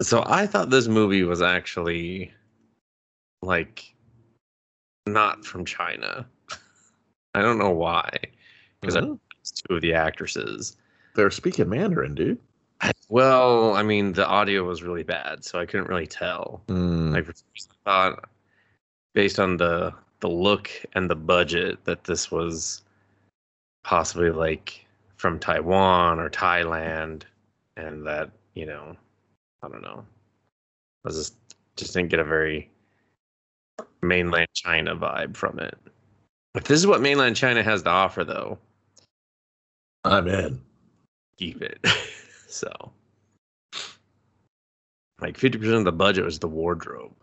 So I thought this movie was actually like not from China. I don't know why, because I Mhm. two of the actresses. They're speaking Mandarin, dude. Well, I mean, the audio was really bad, so I couldn't really tell. Mm. I thought, based on the look and the budget, that this was possibly like from Taiwan or Thailand, and that I don't know. I was just didn't get a very mainland China vibe from it. If this is what mainland China has to offer, though, I'm in. keep it. So, like 50% of the budget was the wardrobe.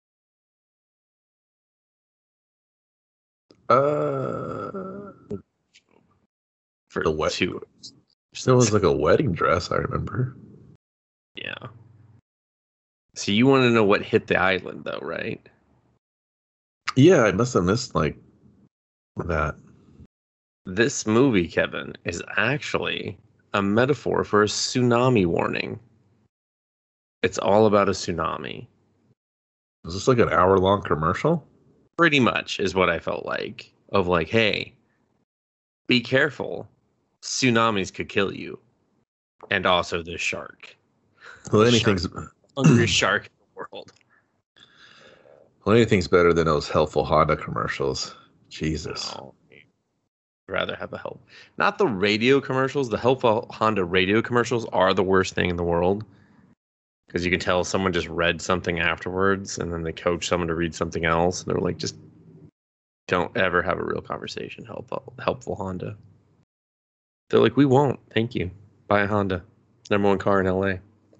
Uh, For the wet. two. It was like a wedding dress. I remember. Yeah. So you want to know what hit the island, though, right? Yeah, I must have missed like that. This movie, Kevin, is actually a metaphor for a tsunami warning. It's all about a tsunami. Is this like an hour-long commercial? Pretty much is what I felt like. Of like, hey, be careful. Tsunamis could kill you. And also this shark. Well, The anything's hungriest shark in the world. well, anything's better than those helpful Honda commercials. Jesus. No, I'd rather have a help. Not the radio commercials. The helpful Honda radio commercials are the worst thing in the world. Because you can tell someone just read something afterwards, and then they coach someone to read something else. And they're like, just don't ever have a real conversation. Helpful Honda. They're like, we won't. Thank you. Buy a Honda. Number one car in LA.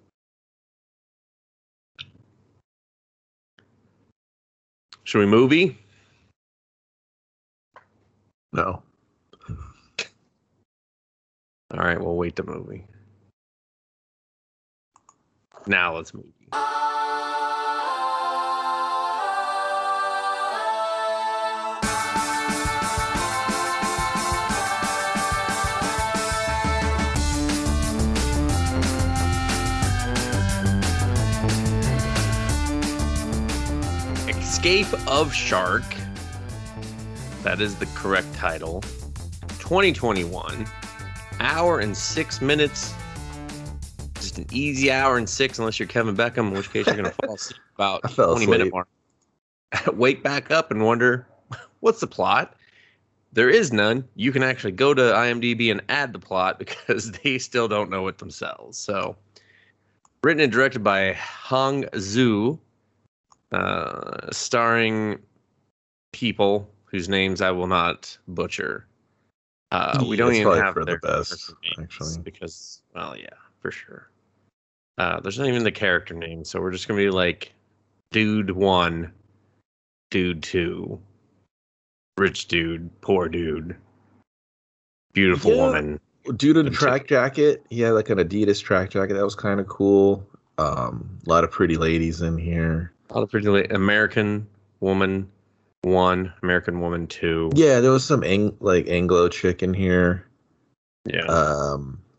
Should we movie? No. All right, we'll wait the movie. Now let's movie. Escape of Shark. That is the correct title. 2021. Hour and 6 minutes. Just an easy hour and 6, unless you're Kevin Beckham, in which case you're going to fall asleep about 20-minute mark. Wake back up and wonder, what's the plot? There is none. You can actually go to IMDb and add the plot because they still don't know it themselves. So, written and directed by Hong Zhu, starring people whose names I will not butcher. We don't even have for their the best, names actually. because, well, yeah, for sure. There's not even the character name, so we're just gonna be like, Dude 1, Dude 2, Rich Dude, Poor Dude, Beautiful Woman. Dude in a track jacket. He had like an Adidas track jacket. That was kind of cool. A lot of pretty ladies in here. A lot of pretty American Woman 1, American Woman 2. Yeah, there was some Anglo chick in here. Yeah.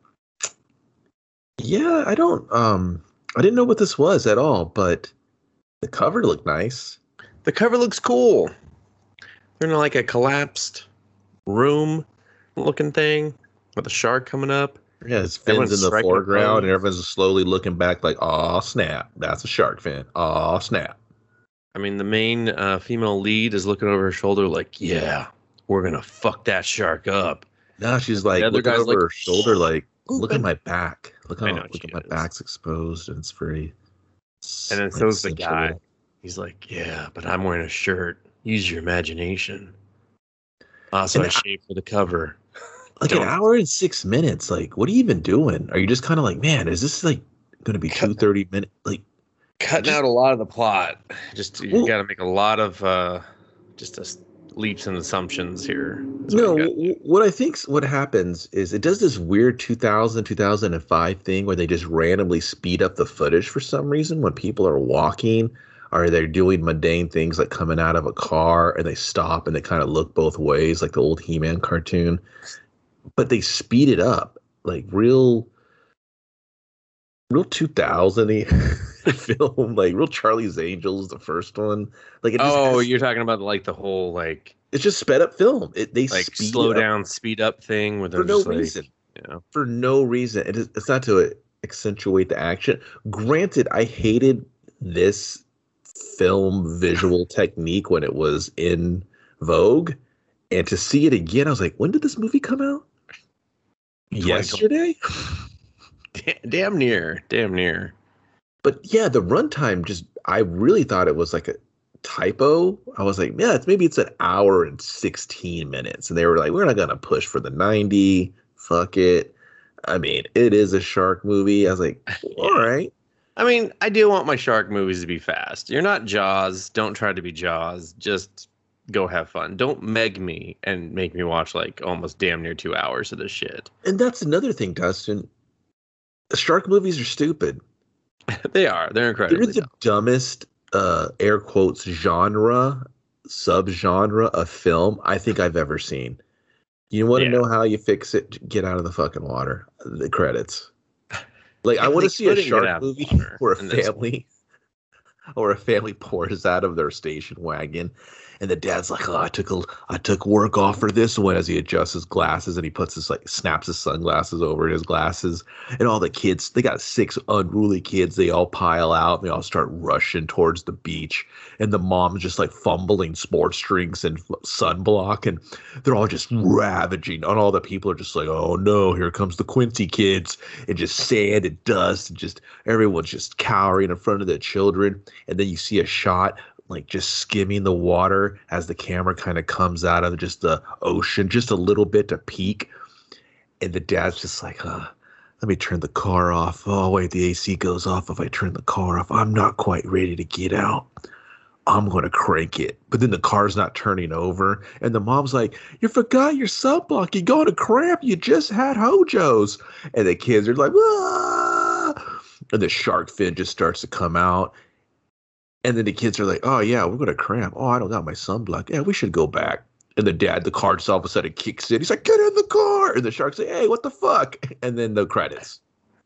Yeah, I didn't know what this was at all, but the cover looked nice. The cover looks cool. They're in like a collapsed room looking thing with a shark coming up. Yeah, his fins in the foreground, and everyone's slowly looking back like, "Aw, snap. That's a shark fin. Aw, snap." I mean, the main female lead is looking over her shoulder like, yeah, we're going to fuck that shark up. No, she's like looking over her shoulder like, look at my back. Look at my back's exposed and it's very. And then so's the guy. He's like, yeah, but I'm wearing a shirt. Use your imagination. Also, I shaved for the cover. Like an hour and 6 minutes. Like, what are you even doing? Are you just kind of like, man, is this like going to be 2:30-minute? Like, cutting out a lot of the plot. Just you got to make a lot of leaps and assumptions here. No, what I think what happens is it does this weird 2005 thing where they just randomly speed up the footage for some reason when people are walking or they're doing mundane things like coming out of a car and they stop and they kind of look both ways like the old He-Man cartoon. But they speed it up like real 2000-y. film, like real Charlie's Angels, the first one. Like it just Oh, has, you're talking about like the whole like it's just sped up film. They like speed slow up down, speed up thing where for they're no just like, reason. you know, For no reason. It's not to accentuate the action. Granted, I hated this film visual technique when it was in vogue, and to see it again, I was like, when did this movie come out? 2020. Yesterday? Damn near, damn near. But yeah, the runtime just, I really thought it was like a typo. I was like, yeah, maybe it's an hour and 16 minutes. And they were like, we're not going to push for the 90. Fuck it. I mean, it is a shark movie. I was like, all right. I mean, I do want my shark movies to be fast. You're not Jaws. Don't try to be Jaws. Just go have fun. Don't meg me and make me watch like almost damn near 2 hours of this shit. And that's another thing, Dustin. Shark movies are stupid. They are. They're incredibly They're the dumb. dumbest, air quotes, subgenre of film I think I've ever seen. You want to Yeah. know how you fix it? Get out of the fucking water. The credits. Like, I If want they to see a couldn't get out shark of the movie water, where a and that's- family or a family pours out of their station wagon, and the dad's like, "Oh, I took work off for this one," as he adjusts his glasses and he puts his like snaps his sunglasses over his glasses, and all the kids, they got 6 unruly kids, they all pile out and they all start rushing towards the beach, and the mom's just like fumbling sports drinks and sunblock, and they're all just ravaging, and all the people are just like, "Oh no, here comes the Quincy kids," and just sand and dust, and just everyone's just cowering in front of the children. And then you see a shot like just skimming the water as the camera kind of comes out of just the ocean just a little bit to peek, and the dad's just like, let me turn the car off. Oh wait, the AC goes off if I turn the car off. I'm not quite ready to get out. I'm going to crank it. But then the car's not turning over. And the mom's like, you forgot your sunblock. You're going to cramp. You just had Hojo's. And the kids are like, ah! And the shark fin just starts to come out. And then the kids are like, oh, yeah, we're going to cramp. Oh, I don't got my sunblock. Yeah, we should go back. And the dad, the car just all of a sudden kicks in. He's like, get in the car. And the shark's like, hey, what the fuck? And then the credits.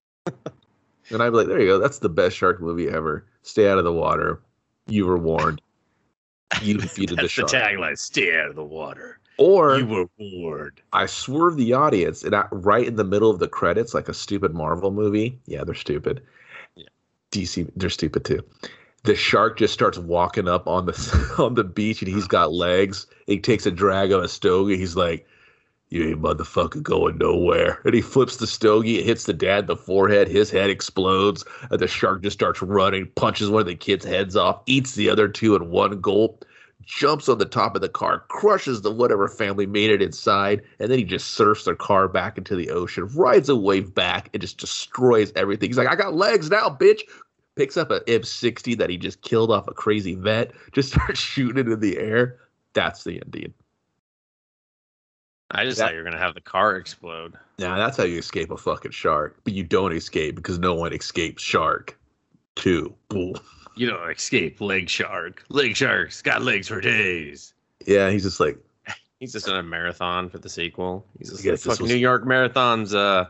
And I'm like, there you go. That's the best shark movie ever. Stay out of the water. You were warned. You defeated the That's shark. the tagline: "Stay out of the water." Or You were warned. I swerve the audience, and right in the middle of the credits, like a stupid Marvel movie. Yeah, they're stupid. Yeah. DC, they're stupid too. The shark just starts walking up on the on the beach, and he's got legs. He takes a drag on a stogie. He's like, "You ain't motherfucker going nowhere." And he flips the stogie. It hits the dad in the forehead. His head explodes. And the shark just starts running, punches one of the kids' heads off, eats the other two in one gulp, jumps on the top of the car, crushes the whatever family made it inside, and then he just surfs their car back into the ocean, rides a wave back, and just destroys everything. He's like, I got legs now, bitch. Picks up an M60 that he just killed off a crazy vet, just starts shooting it in the air. That's the ending. I just thought you were gonna have the car explode. Now that's how you escape a fucking shark, but you don't escape because no one escapes shark. 2. Boom. You don't escape leg shark. Leg shark's got legs for days. Yeah, he's just like, He's just in a marathon for the sequel. He's just I guess like, this fucking was- New York marathons.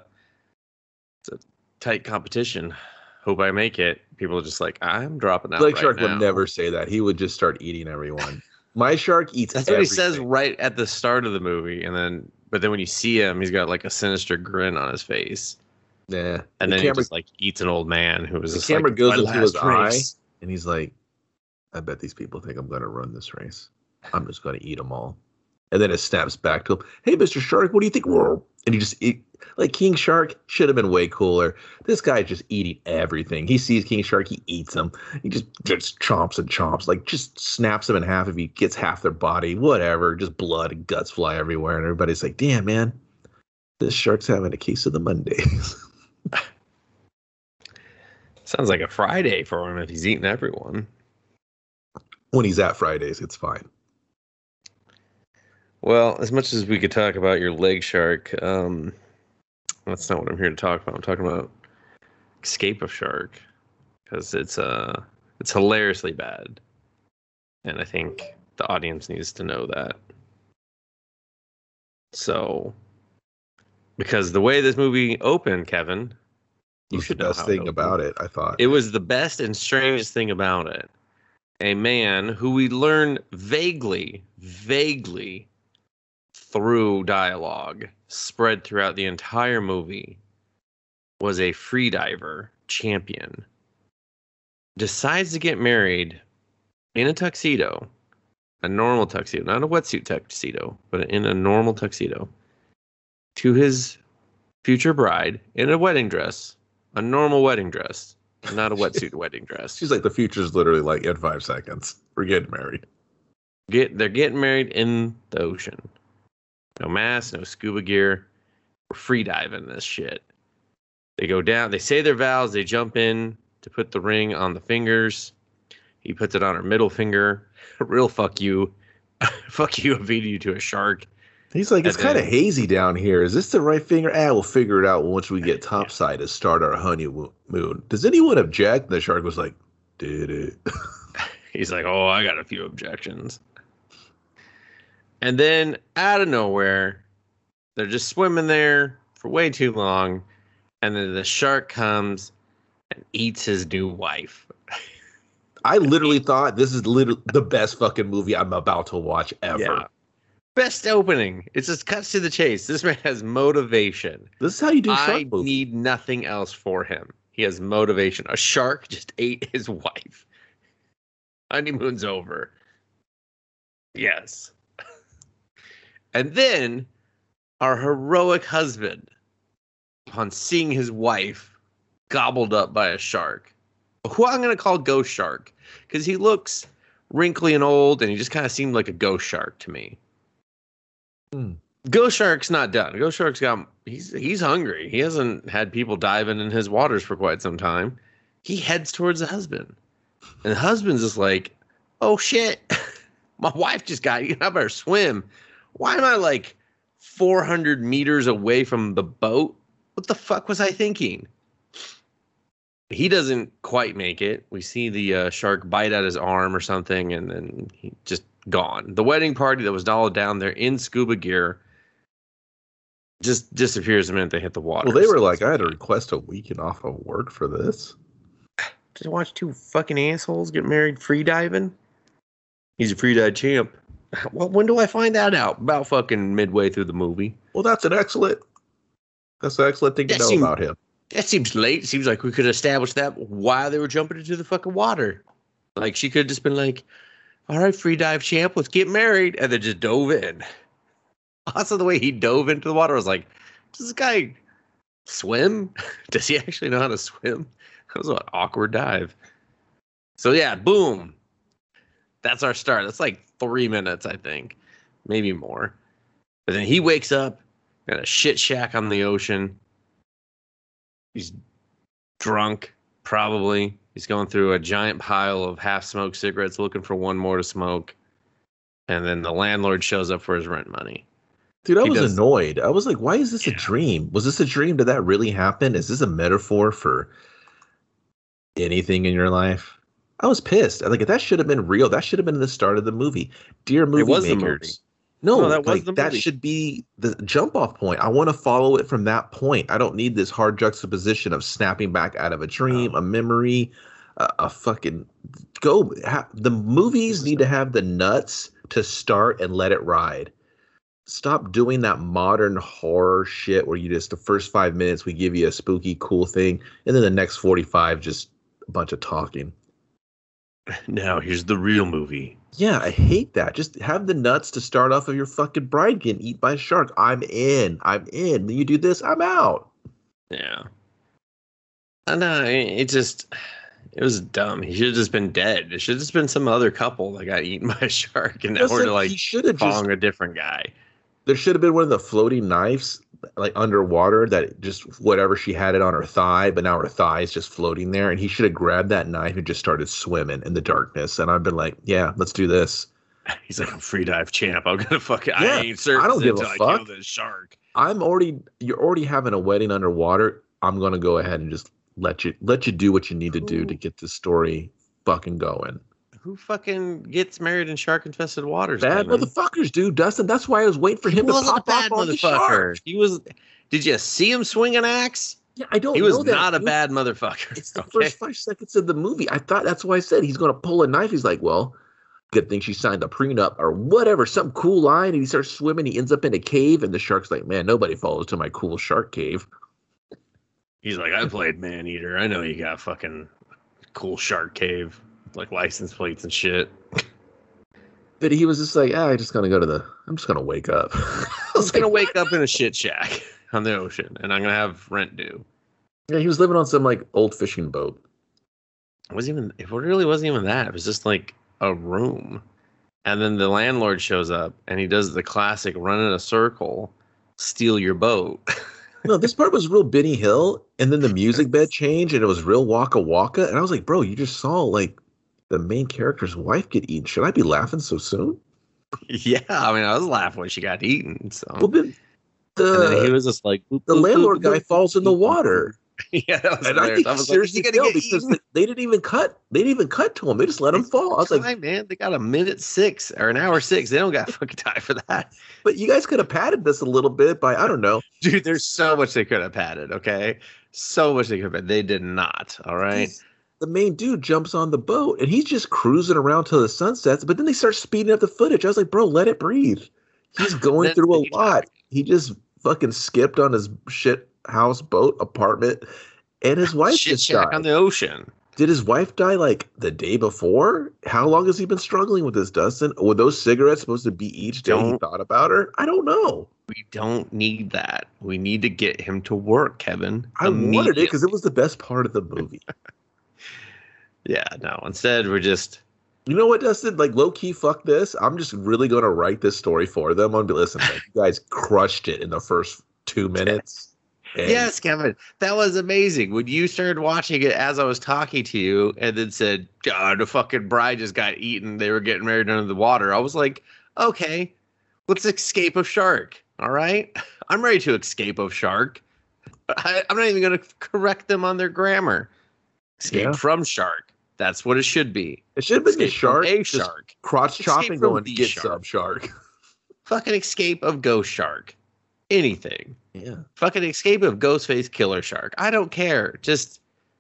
It's a tight competition. Hope I make it. People are just like, I'm dropping out. Lake right Shark now. would never say that. He would just start eating everyone. My shark eats That's what he says everything. right at the start of the movie, but then when you see him, he's got like a sinister grin on his face, Nah. and the then he camera, just like eats an old man who was the just camera like, goes "My into his last eye, race." and he's like, I bet these people think I'm going to run this race. I'm just going to eat them all. And then it snaps back to him. Hey, Mr. Shark, what do you think? And he just eat. Like King Shark should have been way cooler. This guy just eating everything. He sees King Shark, he eats him. He just chomps and chomps, like just snaps them in half if he gets half their body, whatever. Just blood and guts fly everywhere, and everybody's like, "Damn, man, this shark's having a case of the Mondays." Sounds like a Friday for him if he's eating everyone. When he's at Fridays, it's fine. Well, as much as we could talk about your leg shark, that's not what I'm here to talk about. I'm talking about Escape of Shark because it's hilariously bad, and I think the audience needs to know that. So, because the way this movie opened, Kevin, You was the should know best how thing about it, I thought. It was the best and strangest thing about it. A man who we learn vaguely through dialogue, spread throughout the entire movie, was a freediver champion. Decides to get married in a tuxedo, a normal tuxedo, not a wetsuit tuxedo, but in a normal tuxedo, to his future bride in a wedding dress, a normal wedding dress, not a wetsuit wedding dress. She's like, the future's literally like in 5 seconds. We're getting married. They're getting married in the ocean. No mask, no scuba gear. We're free diving this shit. They go down, they say their vows, they jump in to put the ring on the fingers. He puts it on her middle finger. Real fuck you. Fuck you, I feed you to a shark. He's like, it's kind of hazy down here. Is this the right finger? We'll figure it out once we get topside to start our honeymoon. Does anyone object? And the shark was like, did it? He's like, oh, I got a few objections. And then out of nowhere, they're just swimming there for way too long. And then the shark comes and eats his new wife. I literally thought this is literally the best fucking movie I'm about to watch ever. Yeah. Best opening. It just cuts to the chase. This man has motivation. This is how you do shark I movies. need nothing else for him. He has motivation. A shark just ate his wife. Honeymoon's over. Yes. And then our heroic husband, upon seeing his wife gobbled up by a shark, who I'm going to call Ghost Shark, because he looks wrinkly and old, and he just kind of seemed like a ghost shark to me. Ghost Shark's not done. Ghost Shark's he's hungry. He hasn't had people diving in his waters for quite some time. He heads towards the husband. And the husband's just like, oh shit, my wife just got eaten. I better swim. Why am I like 400 meters away from the boat? What the fuck was I thinking? He doesn't quite make it. We see the shark bite at his arm or something, and then he just gone. The wedding party that was all down there in scuba gear just disappears the minute they hit the water. Well, they were like, I had to request a weekend off of work for this. Just watch two fucking assholes get married free diving. He's a free dive champ. Well, when do I find that out? About fucking midway through the movie. Well, that's an excellent thing to know about him. That seems late. Seems like we could establish that while they were jumping into the fucking water. Like, she could have just been like, all right, free dive champ, let's get married. And then just dove in. Also, the way he dove into the water, I was like, does this guy swim? Does he actually know how to swim? That was an awkward dive. So, yeah, boom. That's our start. That's like 3 minutes, I think. Maybe more. But then he wakes up in a shit shack on the ocean. He's drunk, probably. He's going through a giant pile of half-smoked cigarettes looking for one more to smoke. And then the landlord shows up for his rent money. Dude, I was annoyed. I was like, why is this a dream? Was this a dream? Did that really happen? Is this a metaphor for anything in your life? I was pissed. Like, that should have been real. That should have been the start of the movie. Dear movie makers. No, that was the movie. That should be the jump off point. I want to follow it from that point. I don't need this hard juxtaposition of snapping back out of a dream, a memory, a fucking the movies need to have the nuts to start and let it ride. Stop doing that modern horror shit where you just the first 5 minutes we give you a spooky cool thing and then the next 45 just a bunch of talking. Now here's the real movie. Yeah, I hate that. Just have the nuts to start off of your fucking bride getting eaten by a shark. I'm in. Then you do this, I'm out. Yeah. I know. It was dumb. He should have just been dead. It should have just been some other couple that got eaten by a shark, and now we're like following a different guy. There should have been one of the floating knives, like underwater, that just whatever she had it on her thigh, but now her thigh is just floating there, and he should have grabbed that knife and just started swimming in the darkness. And I've been like, yeah, let's do this. He's like, I'm free dive champ. I'm gonna fucking. Yeah, I ain't certain. I don't give a fuck. I kill this shark. You're already having a wedding underwater. I'm gonna go ahead and just let you do what you need to do to get this story fucking going. Who fucking gets married in shark-infested waters? Bad motherfuckers, dude. Dustin, that's why I was waiting for him to pop off on the shark. He was. Did you see him swing an axe? Yeah, I He don't was know that. not a bad motherfucker. It's the Okay. first 5 seconds of the movie. I thought that's why I said he's going to pull a knife. He's like, well, good thing she signed the prenup or whatever, some cool line. And he starts swimming. He ends up in a cave, and the shark's like, man, nobody follows to my cool shark cave. He's like, I played Maneater. I know you got fucking cool shark cave, like license plates and shit. But he was just like, I'm just going to wake up. I was gonna wake up in a shit shack on the ocean, and I'm gonna have rent due. Yeah, he was living on some like old fishing boat. It really wasn't even that. It was just like a room. And then the landlord shows up and he does the classic run in a circle, steal your boat. No, this part was real Benny Hill, and then the music bed changed, and it was real Waka Waka. And I was like, bro, you just saw like the main character's wife get eaten. Should I be laughing so soon? Yeah, I mean, I was laughing when she got eaten. So Well, then and then he was just like, boop, the boop, landlord boop, guy boop, falls in the boop, boop. water. Yeah, that was And I hilarious. think I he was seriously like, is he fell gonna get because eaten? they didn't even cut. They didn't even cut to him. They just let him fall. I was like, Time, man, they got a minute 6 or an hour 6. They don't got fucking time for that. but you guys could have padded this a little bit by, I don't know. Dude, there's so much they could have padded, okay? So much they could have. They did not, all right? The main dude jumps on the boat and he's just cruising around till the sun sets. But then they start speeding up the footage. I was like, bro, let it breathe. He's going Then through a they- lot. He just fucking skipped on his shit house, boat, apartment, and his wife Shit just shack died. on the ocean. Did his wife die like the day before? How long has he been struggling with this, Dustin? Were those cigarettes supposed to be each day he Don't- thought about her? I don't know. We don't need that. We need to get him to work, Kevin. I wanted it Immediately. because it was the best part of the movie. Yeah, no. Instead, we're just You know what, Dustin? Like, low key, fuck this. I'm just really going to write this story for them. I'm going to be, listen, man, you guys crushed it in the first 2 minutes. And yes, Kevin. That was amazing. When you started watching it as I was talking to you, and then said, "God, the fucking bride just got eaten. They were getting married under the water." I was like, "Okay, let's escape of shark." All right, I'm ready to escape of shark. I'm not even going to correct them on their grammar. Escape Yeah. from shark. That's what it should be. It should have been the Escape from shark. a just shark. crotch Escape chopping from going to the get shark. some shark. Fucking escape of ghost shark. Anything. Yeah. Fucking escape of Ghostface Killer Shark. I don't care. Just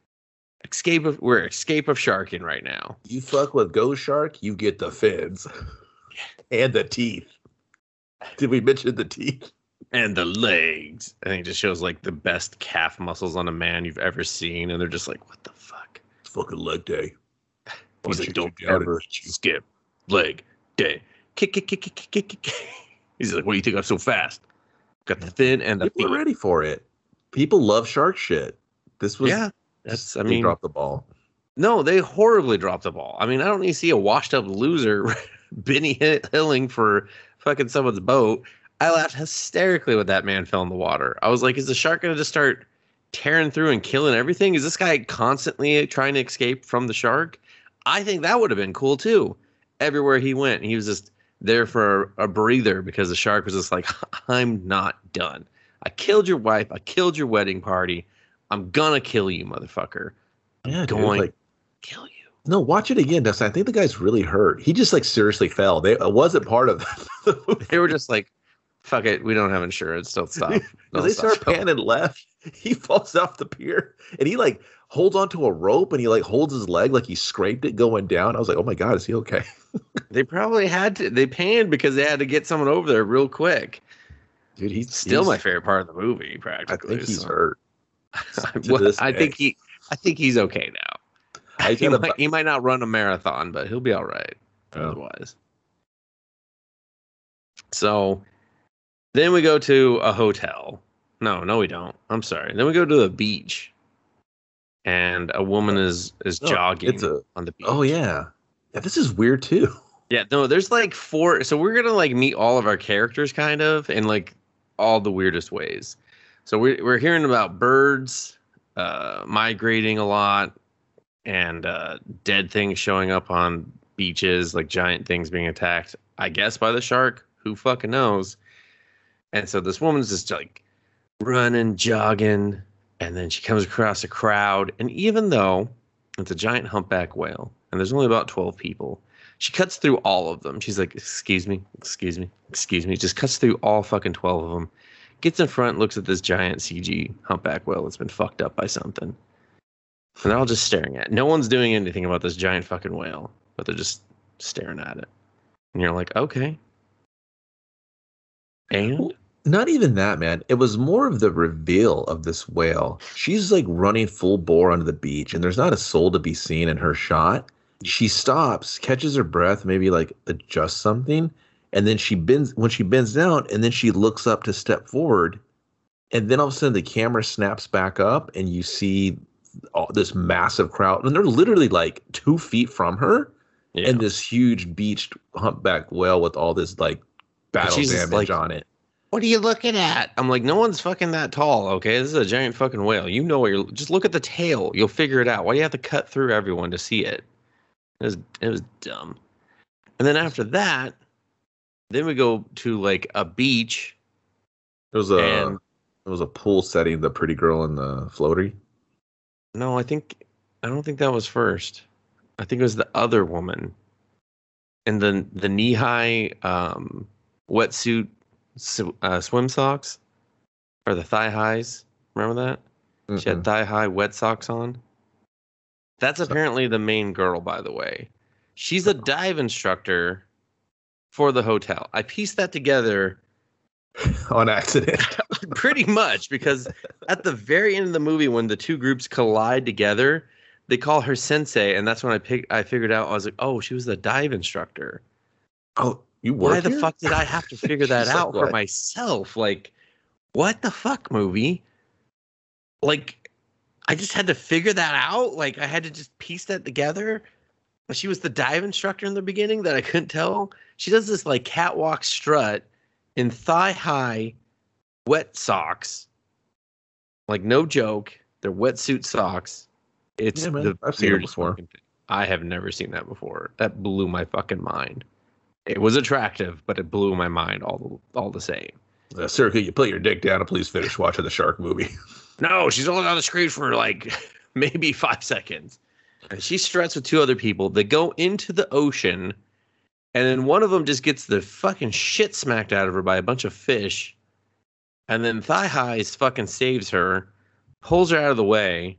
we're escape of sharking right now. You fuck with Ghost Shark, you get the fins. And the teeth. Did we mention the teeth? And the legs. I think it just shows like the best calf muscles on a man you've ever seen. And they're just like, what the fuck? It's fucking leg day. He's like, Punch don't you down ever and hit you. skip leg day. Kick, kick, kick, kick, kick, kick, kick. He's like, what do you think I'm so fast? Got the fin and the People feet. are ready for it. People love shark shit. This was Yeah. That's, I they mean, dropped the ball. no, they horribly dropped the ball. I mean, I don't need to see a washed up loser, Benny Hilling, for fucking someone's boat. I laughed hysterically when that man fell in the water. I was like, is the shark going to just start tearing through and killing everything? Is this guy constantly trying to escape from the shark? I think that would have been cool too. Everywhere he went, he was just there for a breather because the shark was just like, I'm not done. I killed your wife. I killed your wedding party. I'm gonna kill you, motherfucker. Yeah, dude, Going like, kill you. no, watch it again, Dustin. I think the guy's really hurt. He just like seriously fell. It wasn't part of the movie. They were just like, fuck it. We don't have insurance. Don't stop. Because Don't they stop. start panning left. He falls off the pier and he like holds onto a rope and he like holds his leg like he scraped it going down. I was like, oh my God, is he okay? They probably had to. They panned because they had to get someone over there real quick. Dude, he's Still my favorite part of the movie, I practically. think he's so. hurt. Well, this I day. think he's okay now. I gotta- He might not run a marathon, but he'll be all right Oh. otherwise. So then we go to a hotel. No, we don't. I'm sorry. Then we go to the beach, and a woman is No, jogging it's a- on the beach. Oh yeah. Yeah, this is weird too. Yeah, no, there's like 4. So we're gonna like meet all of our characters kind of in like all the weirdest ways. So we're hearing about birds migrating a lot, and dead things showing up on beaches, like giant things being attacked, I guess by the shark. Who fucking knows? And so this woman's just like running, jogging, and then she comes across a crowd. And even though it's a giant humpback whale, and there's only about 12 people, she cuts through all of them. She's like, excuse me, excuse me, excuse me. Just cuts through all fucking 12 of them, gets in front, looks at this giant CG humpback whale that's been fucked up by something. And they're all just staring at it. No one's doing anything about this giant fucking whale, but they're just staring at it. And you're like, okay. And? Not even that, man. It was more of the reveal of this whale. She's like running full bore onto the beach, and there's not a soul to be seen in her shot. She stops, catches her breath, maybe like adjusts something, and then she bends down, and then she looks up to step forward, and then all of a sudden the camera snaps back up, and you see this massive crowd, and they're literally like 2 feet from her, and this huge beached humpback whale with all this like battle damage on it. What are you looking at? I'm like, no one's fucking that tall, okay? This is a giant fucking whale. You know what you're... Just look at the tail. You'll figure it out. Why do you have to cut through everyone to see it? It was dumb. And then after that, then we go to like a beach. It was a pool setting, the pretty girl in the floaty. No, I don't think that was first. I think it was the other woman. And then the knee-high wetsuit swim socks, or the thigh highs. Remember that? Mm-mm. She had thigh high wet socks on. That's apparently the main girl, by the way. She's a dive instructor for the hotel. I pieced that together on accident. Pretty much, because at the very end of the movie, when the two groups collide together, they call her sensei, and that's when I figured out. I was like, oh, she was the dive instructor. Oh. Why the fuck did I have to figure that out for myself? Like, what the fuck, movie? Like, I just had to figure that out? Like, I had to just piece that together? She was the dive instructor in the beginning that I couldn't tell? She does this, like, catwalk strut in thigh-high wet socks. Like, no joke. They're wetsuit socks. It's I've seen it before. I have never seen that before. That blew my fucking mind. It was attractive, but it blew my mind all the same. Sir, could you put your dick down and please finish watching the shark movie? No, she's only on the screen for like maybe 5 seconds. And she struts with 2 other people. They go into the ocean, and then one of them just gets the fucking shit smacked out of her by a bunch of fish. And then Thigh Highs fucking saves her, pulls her out of the way,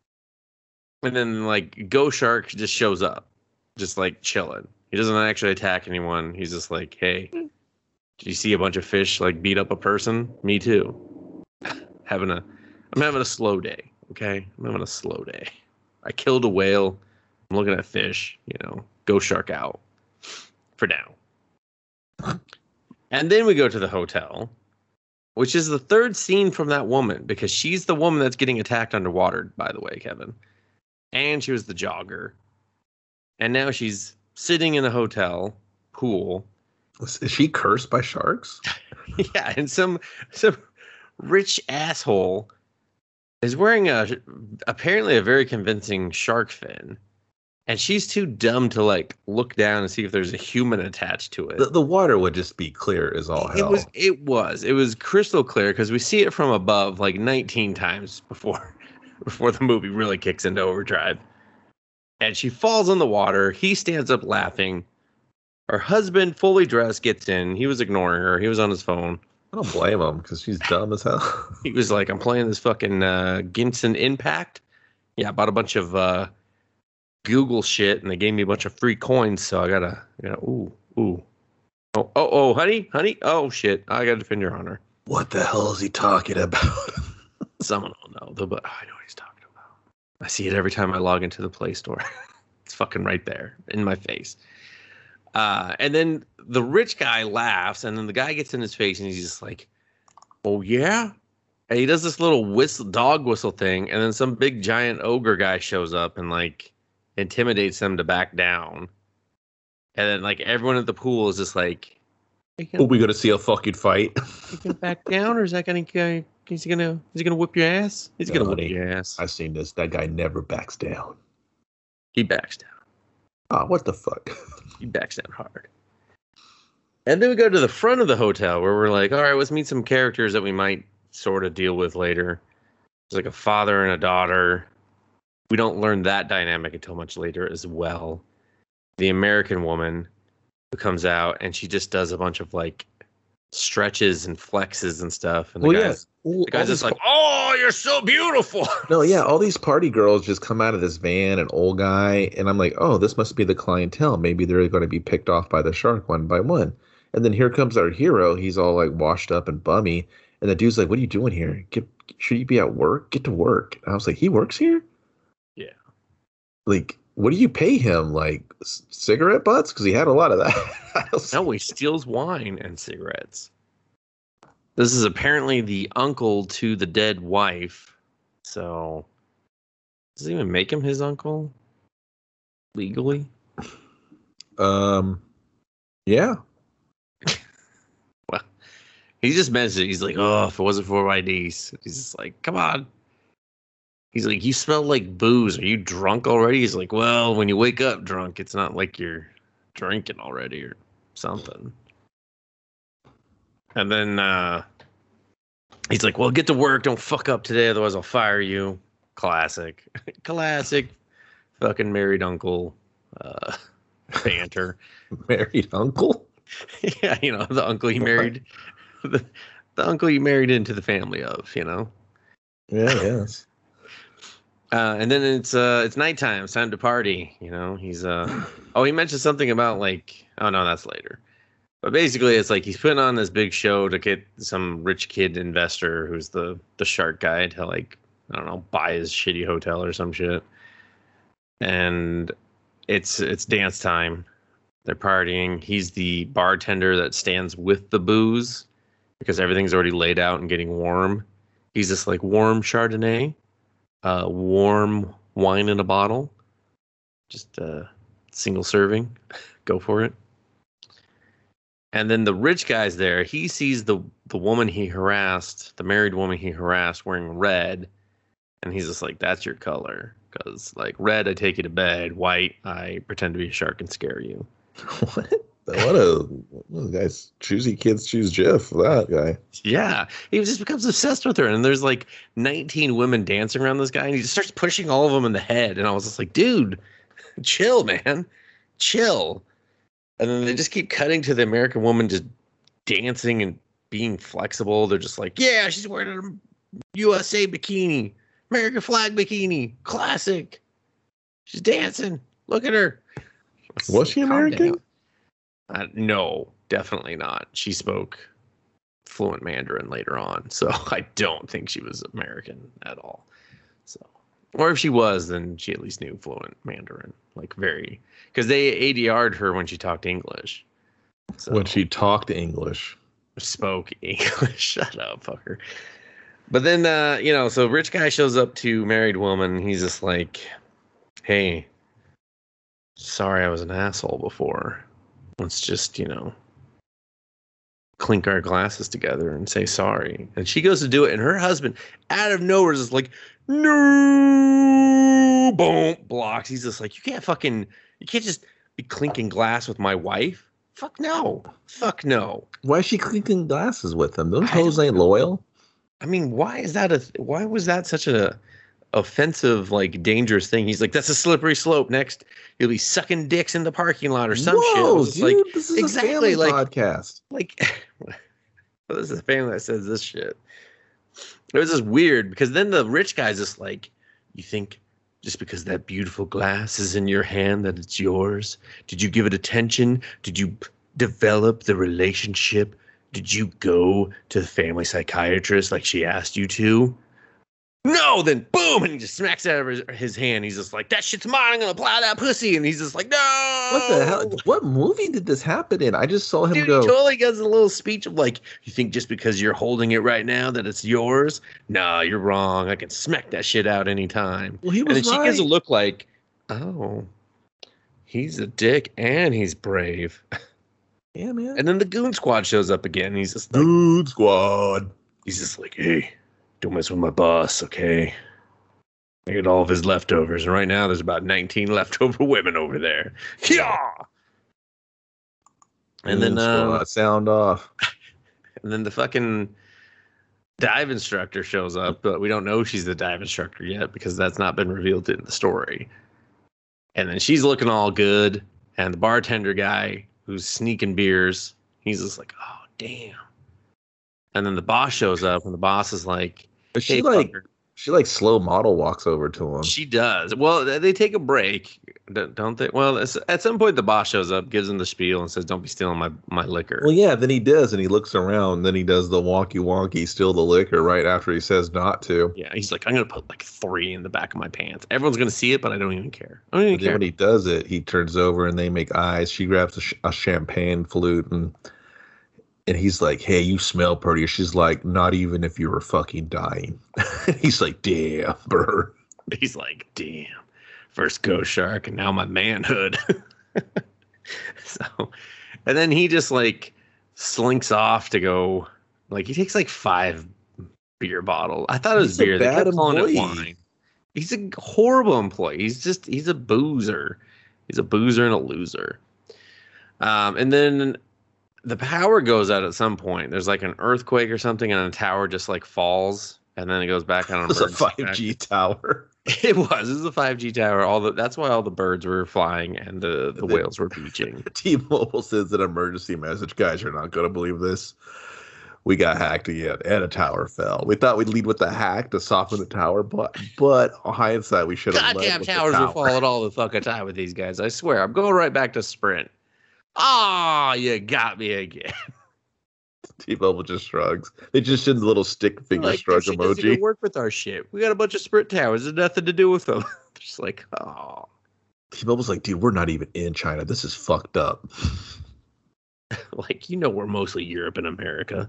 and then like Ghost Shark just shows up, just like chilling. He doesn't actually attack anyone. He's just like, hey, did you see a bunch of fish like beat up a person? Me too. I'm having a slow day, okay? I'm having a slow day. I killed a whale. I'm looking at fish, Ghost Shark out for now. And then we go to the hotel, which is the third scene from that woman, because she's the woman that's getting attacked underwater, by the way, Kevin. And she was the jogger. And now she's sitting in a hotel pool. Is she cursed by sharks? Yeah, and some rich asshole is wearing apparently a very convincing shark fin, and she's too dumb to like look down and see if there's a human attached to it. The water would just be clear as all hell. It was crystal clear, because we see it from above like 19 times before the movie really kicks into overdrive. And she falls in the water. He stands up laughing. Her husband, fully dressed, gets in. He was ignoring her. He was on his phone. I don't blame him, because she's dumb as hell. He was like, I'm playing this fucking Genshin Impact. Yeah, I bought a bunch of Google shit, and they gave me a bunch of free coins, so I gotta ooh. Oh, honey. Oh, shit. I gotta defend your honor. What the hell is he talking about? Someone will know, but I know what he's talking about. I see it every time I log into the Play Store. It's fucking right there in my face. And then the rich guy laughs, and then the guy gets in his face, and he's just like, oh, yeah? And he does this little dog whistle thing, and then some big giant ogre guy shows up and, like, intimidates them to back down. And then, like, everyone at the pool is just like, are we gonna see a fucking fight? You gonna back down, or is that gonna... Is he gonna whip your ass? He's gonna whip your ass. I've seen this. That guy never backs down. He backs down. Oh, what the fuck? He backs down hard. And then we go to the front of the hotel where we're like, all right, let's meet some characters that we might sort of deal with later. There's like a father and a daughter. We don't learn that dynamic until much later as well. The American woman who comes out, and she just does a bunch of like stretches and flexes and stuff, and Well, yeah. the guy's just like, "Oh, you're so beautiful." No, yeah, all these party girls just come out of this van, an old guy, and I'm like, oh, this must be the clientele. Maybe they're going to be picked off by the shark one by one. And then here comes our hero. He's all like washed up and bummy, and the dude's like, "What are you doing here? Should you be at work? Get to work." And I was like, "He works here? Yeah. Like, what do you pay him? Like cigarette butts? Because he had a lot of that." No, he steals wine and cigarettes. This is apparently the uncle to the dead wife. So, does it even make him his uncle legally? Yeah. Well, he just mentioned it. He's like, "Oh, if it wasn't for my niece," he's just like, "Come on." He's like, "You smell like booze. Are you drunk already?" He's like, "Well, when you wake up drunk, it's not like you're drinking already or something." And then he's like, "Well, get to work. Don't fuck up today, otherwise I'll fire you." Classic. Classic fucking married uncle banter. Married uncle? Yeah, the uncle you married. The uncle you married into the family of, Yeah, yes. And then it's nighttime. It's time to party. He's he mentioned something about like, oh no, that's later. But basically, it's like he's putting on this big show to get some rich kid investor who's the shark guy to, like, I don't know, buy his shitty hotel or some shit. And it's dance time. They're partying. He's the bartender that stands with the booze because everything's already laid out and getting warm. He's just like warm Chardonnay, warm wine in a bottle, just single serving. Go for it. And then the rich guy's there. He sees the woman he harassed, the married woman he harassed, wearing red, and he's just like, "That's your color, because like red, I take you to bed. White, I pretend to be a shark and scare you." What? What a guys, choosy kids choose Jeff. That guy. Yeah, he just becomes obsessed with her, and there's like 19 women dancing around this guy, and he just starts pushing all of them in the head. And I was just like, "Dude, chill, man, chill." And then they just keep cutting to the American woman just dancing and being flexible. They're just like, "Yeah, she's wearing a USA bikini, American flag bikini, classic. She's dancing. Look at her." Was she American? No, definitely not. She spoke fluent Mandarin later on, so I don't think she was American at all. So, or if she was, then she at least knew fluent Mandarin, like very, because they ADR'd her when she talked English. So, when she talked English, spoke English. Shut up, fucker. But then, so rich guy shows up to married woman. He's just like, "Hey, sorry I was an asshole before. Let's just, clink our glasses together and say sorry." And she goes to do it, and her husband, out of nowhere, is just like, "No!" Boom, blocks. He's just like, you can't just be clinking glass with my wife. Fuck no. Fuck no. Why is she clinking glasses with him? Those hoes ain't loyal. I mean, why was that such a offensive, like, dangerous thing? He's like, "That's a slippery slope. Next, you'll be sucking dicks in the parking lot or some shit." Dude, like, this is exactly, a family like, podcast. Like, well, this is a family that says this shit. It was just weird because then the rich guy's just like, "You think just because that beautiful glass is in your hand that it's yours? Did you give it attention? Did you develop the relationship? Did you go to the family psychiatrist like she asked you to?" "No!" Then boom, and he just smacks it out of his hand. He's just like, "That shit's mine. I'm gonna plow that pussy." And he's just like, "No!" What the hell? What movie did this happen in? I just saw him Dude, go. he totally gives a little speech of like, "You think just because you're holding it right now that it's yours? Nah, you're wrong. I can smack that shit out anytime." Well, he And was then she gives a right. look like, "Oh, he's a dick and he's brave." Yeah, man. And then the goon squad shows up again. And he's just like, Dude Squad. he's just like, "Hey, don't mess with my boss, okay? I get all of his leftovers, and right now there's about 19 leftover women over there." Yeah. And then Squad, sound off. and then the fucking dive instructor shows up, but we don't know she's the dive instructor yet because that's not been revealed in the story. And then she's looking all good, and the bartender guy who's sneaking beers, he's just like, "Oh, damn. And then the boss shows up, and the boss is like, But "Hey, fucker." she like slow model walks over to him. She does. Well, they take a break, don't they? Well, at some point, the boss shows up, gives him the spiel, and says, "Don't be stealing my liquor." Well, yeah, then he does, and he looks around, then he does the wonky wonky, steal the liquor right after he says not to. Yeah, he's like, "I'm gonna put like 3 in the back of my pants. Everyone's gonna see it, but I don't even care. I don't even But then care." when he does it, he turns over and they make eyes. She grabs a champagne flute and he's like, "Hey, you smell pretty." She's like, "Not even if you were fucking dying." He's like, "Damn, Bird." He's like, "Damn, first Ghost Shark, and now my manhood." So, and then he just like slinks off to go. Like he takes like 5 beer bottles. I thought it was He's a beer. They bad kept calling it employee. wine. He's a horrible employee. He's a boozer. He's a boozer and a loser. And then the power goes out at some point. There's like an earthquake or something, and the tower just like falls, and then it goes back on. It was a 5G tower. It was a 5G tower. That's why all the birds were flying and the whales were beaching. T-Mobile sends an emergency message. Guys, you're not going to believe this. We got hacked again, and a tower fell. We thought we'd lead with the hack to soften the tower, but on hindsight, we should have led Goddamn with towers the tower. will fall all the fucking time with these guys. I swear. I'm going right back to Sprint. Ah, you got me again. T-Mobile just shrugs. They just did the little stick figure Like, shrug shit doesn't emoji. even work with our shit. We got a bunch of Sprint towers. There's nothing to do with them. Just like, oh. T-Mobile's like, dude, we're not even in China. This is fucked up. Like, we're mostly Europe and America.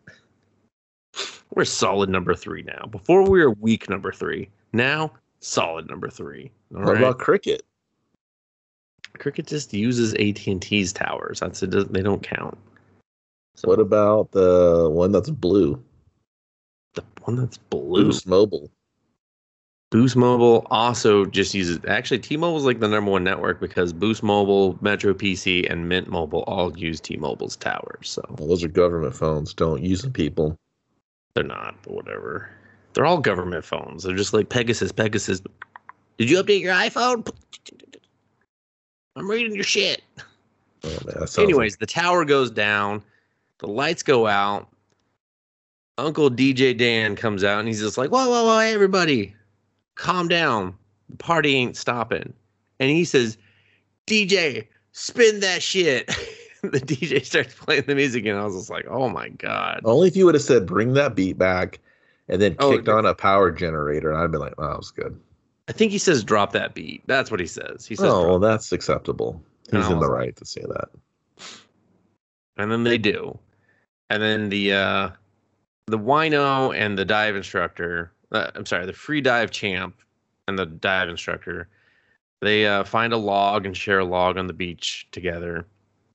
We're solid number 3 now. Before we were weak number 3. Now, solid number 3. All What right? about Cricket? Cricket just uses AT&T's towers. That's it. They don't count. So, What about the one that's blue? the one that's blue? Boost Mobile. Boost Mobile also just uses. Actually, T-Mobile's like the number 1 network because Boost Mobile, Metro PC, and Mint Mobile all use T-Mobile's towers. So Well, those are government phones. Don't use them, people. they're not, but whatever. They're all government phones. They're just like Pegasus. Did you update your iPhone? I'm reading your shit. Oh, man, that sounds Anyways, the tower goes down. The lights go out. Uncle DJ Dan comes out and he's just like, whoa, hey, everybody. Calm down. The party ain't stopping. And he says, DJ, spin that shit. The DJ starts playing the music and I was just like, oh my God. only if you would have said, bring that beat back, and then Oh, kicked on a power generator, and I'd be like, oh, that was good. I think he says drop that beat. That's what he says. He says, Oh, well, drop. that's acceptable. And He's I in the was right to say that. And then they do. And then the wino and the dive instructor, the free dive champ and the dive instructor, they find a log and share a log on the beach together.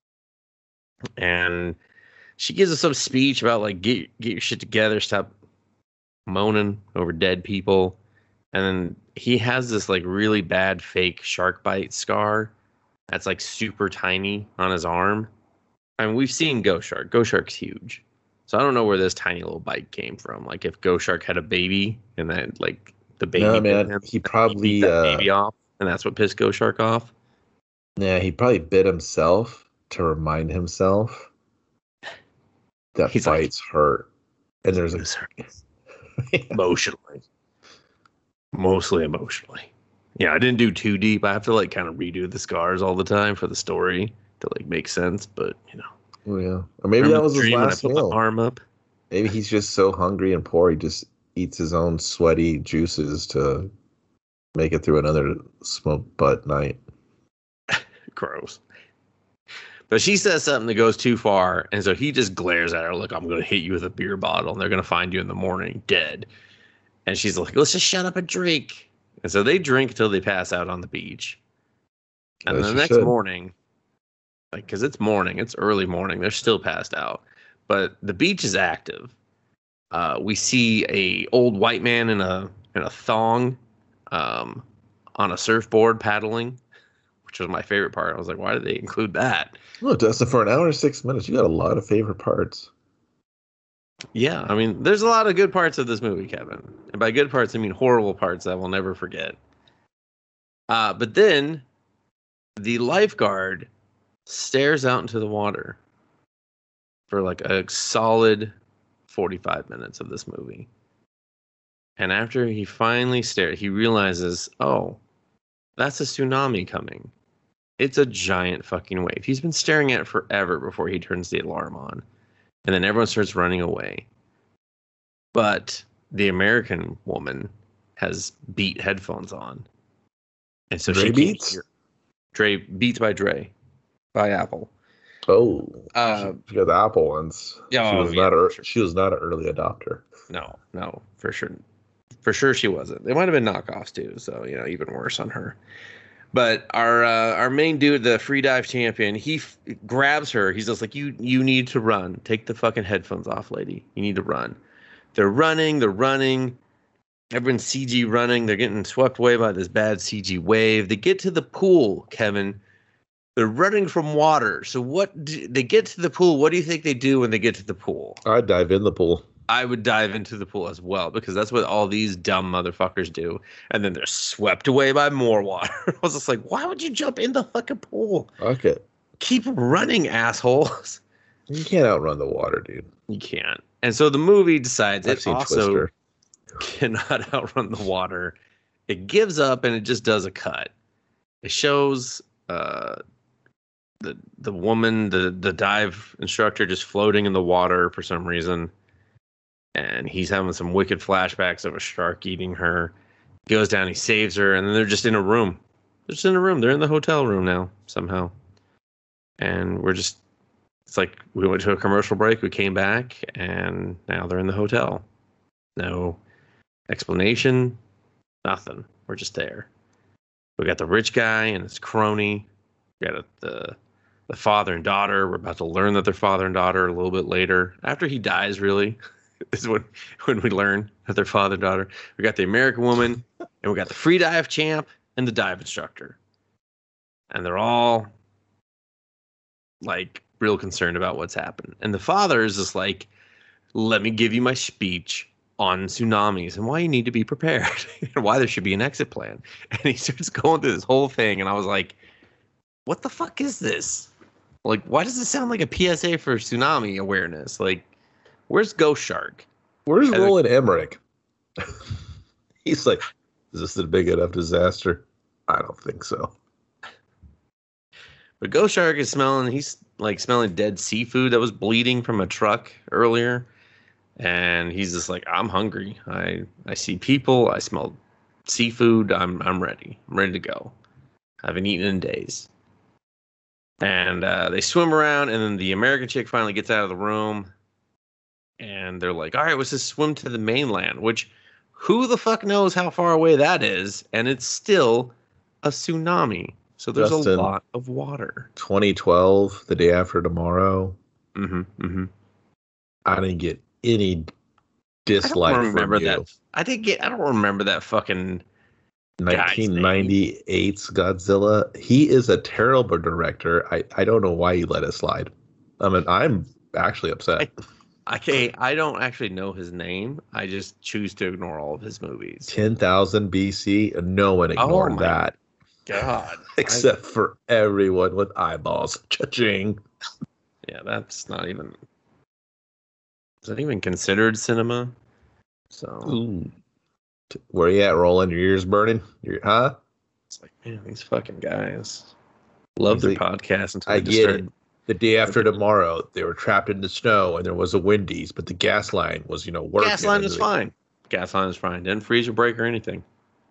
And she gives us some speech about like get your shit together, stop moaning over dead people. And then he has this like really bad fake shark bite scar that's like super tiny on his arm. I mean, we've seen Ghost Shark. Ghost Shark's huge. So I don't know where this tiny little bite came from. Like if Ghost Shark had a baby and then like the baby No, bit man, him, he probably beat that baby off, and that's what pissed Ghost Shark off. yeah, he probably bit himself to remind himself that He's like, bites hurt. And there's a emotionally. Mostly emotionally. Yeah, I didn't do too deep. I have to like kind of redo the scars all the time for the story to like make sense, but oh, yeah. Or maybe that was his last when I put meal. my arm up. Maybe he's just so hungry and poor he just eats his own sweaty juices to make it through another smoke butt night. Gross. But she says something that goes too far, and so he just glares at her, look, I'm going to hit you with a beer bottle, and they're going to find you in the morning dead. And she's like, let's just shut up and drink. And so they drink until they pass out on the beach. And As the you next should. morning, like, because it's morning, it's early morning, they're still passed out. But the beach is active. We see a old white man in a thong on a surfboard paddling, which was my favorite part. I was like, why did they include that? Look, Dustin, for an hour and 6 minutes, you got a lot of favorite parts. Yeah, I mean, there's a lot of good parts of this movie, Kevin. And by good parts, I mean horrible parts that we'll never forget. But then the lifeguard stares out into the water for like a solid 45 minutes of this movie. And after he finally stared, he realizes, oh, that's a tsunami coming. It's a giant fucking wave. He's been staring at it forever before he turns the alarm on. And then everyone starts running away. But the American woman has Beat headphones on. And so she can't hear. Beats by Dre. By Apple. Oh. She got the Apple ones. Yeah, she was not an early adopter. No, for sure. For sure she wasn't. They might have been knockoffs too, so even worse on her. But our main dude, the free dive champion, he grabs her. He's just like, you need to run. Take the fucking headphones off, lady. You need to run. They're running. Everyone's CG running. They're getting swept away by this bad CG wave. They get to the pool, Kevin. They're running from water. So they get to the pool. What do you think they do when they get to the pool? I'd dive in the pool. I would dive into the pool as well, because that's what all these dumb motherfuckers do. And then they're swept away by more water. I was just like, why would you jump in the fucking pool? Okay. Keep running, assholes. You can't outrun the water, dude. You can't. And so the movie decides I've seen Twister. Cannot outrun the water. It gives up and it just does a cut. It shows the woman, the dive instructor, just floating in the water for some reason. And he's having some wicked flashbacks of a shark eating her. He goes down, he saves her, and then they're just in a room. They're in the hotel room now, somehow. And it's like we went to a commercial break, we came back, and now they're in the hotel. No explanation, nothing. We're just there. We got the rich guy and his crony. We got the father and daughter. We're about to learn that they're father and daughter a little bit later. After he dies, really. Is when we learn that they're father and daughter. We got the American woman, and we got the free dive champ and the dive instructor. And they're all like real concerned about what's happened. And the father is just like, let me give you my speech on tsunamis and why you need to be prepared and why there should be an exit plan. And he starts going through this whole thing. And I was like, what the fuck is this? Like, why does it sound like a PSA for tsunami awareness? Like, where's Ghost Shark? Where's Roland Emmerich? He's like, is this a big enough disaster? I don't think so. But Ghost Shark is smelling dead seafood that was bleeding from a truck earlier. And he's just like, I'm hungry. I see people. I smell seafood. I'm ready. I'm ready to go. I haven't eaten in days. And they swim around, and then the American chick finally gets out of the room. And they're like, all right, let's just swim to the mainland, which who the fuck knows how far away that is? And it's still a tsunami. So there's a lot of water. 2012, The Day After Tomorrow. Mm-hmm. I didn't get any dislike from you. I don't remember that fucking 1998's Godzilla. He is a terrible director. I don't know why he let it slide. I mean, I'm actually upset. I don't actually know his name. I just choose to ignore all of his movies. 10,000 BC. No one ignored that. God. Except for everyone with eyeballs. Cha-ching. Yeah, that's not even... Is that even considered cinema? So... Ooh. Where you at, Roland? Your ears burning? Huh? It's like, man, these fucking guys love their podcast until I get it. The Day After Tomorrow, they were trapped in the snow, and there was a Wendy's, but the gas line was, working. Gas line is fine. Gas line is fine. Didn't freeze or break or anything.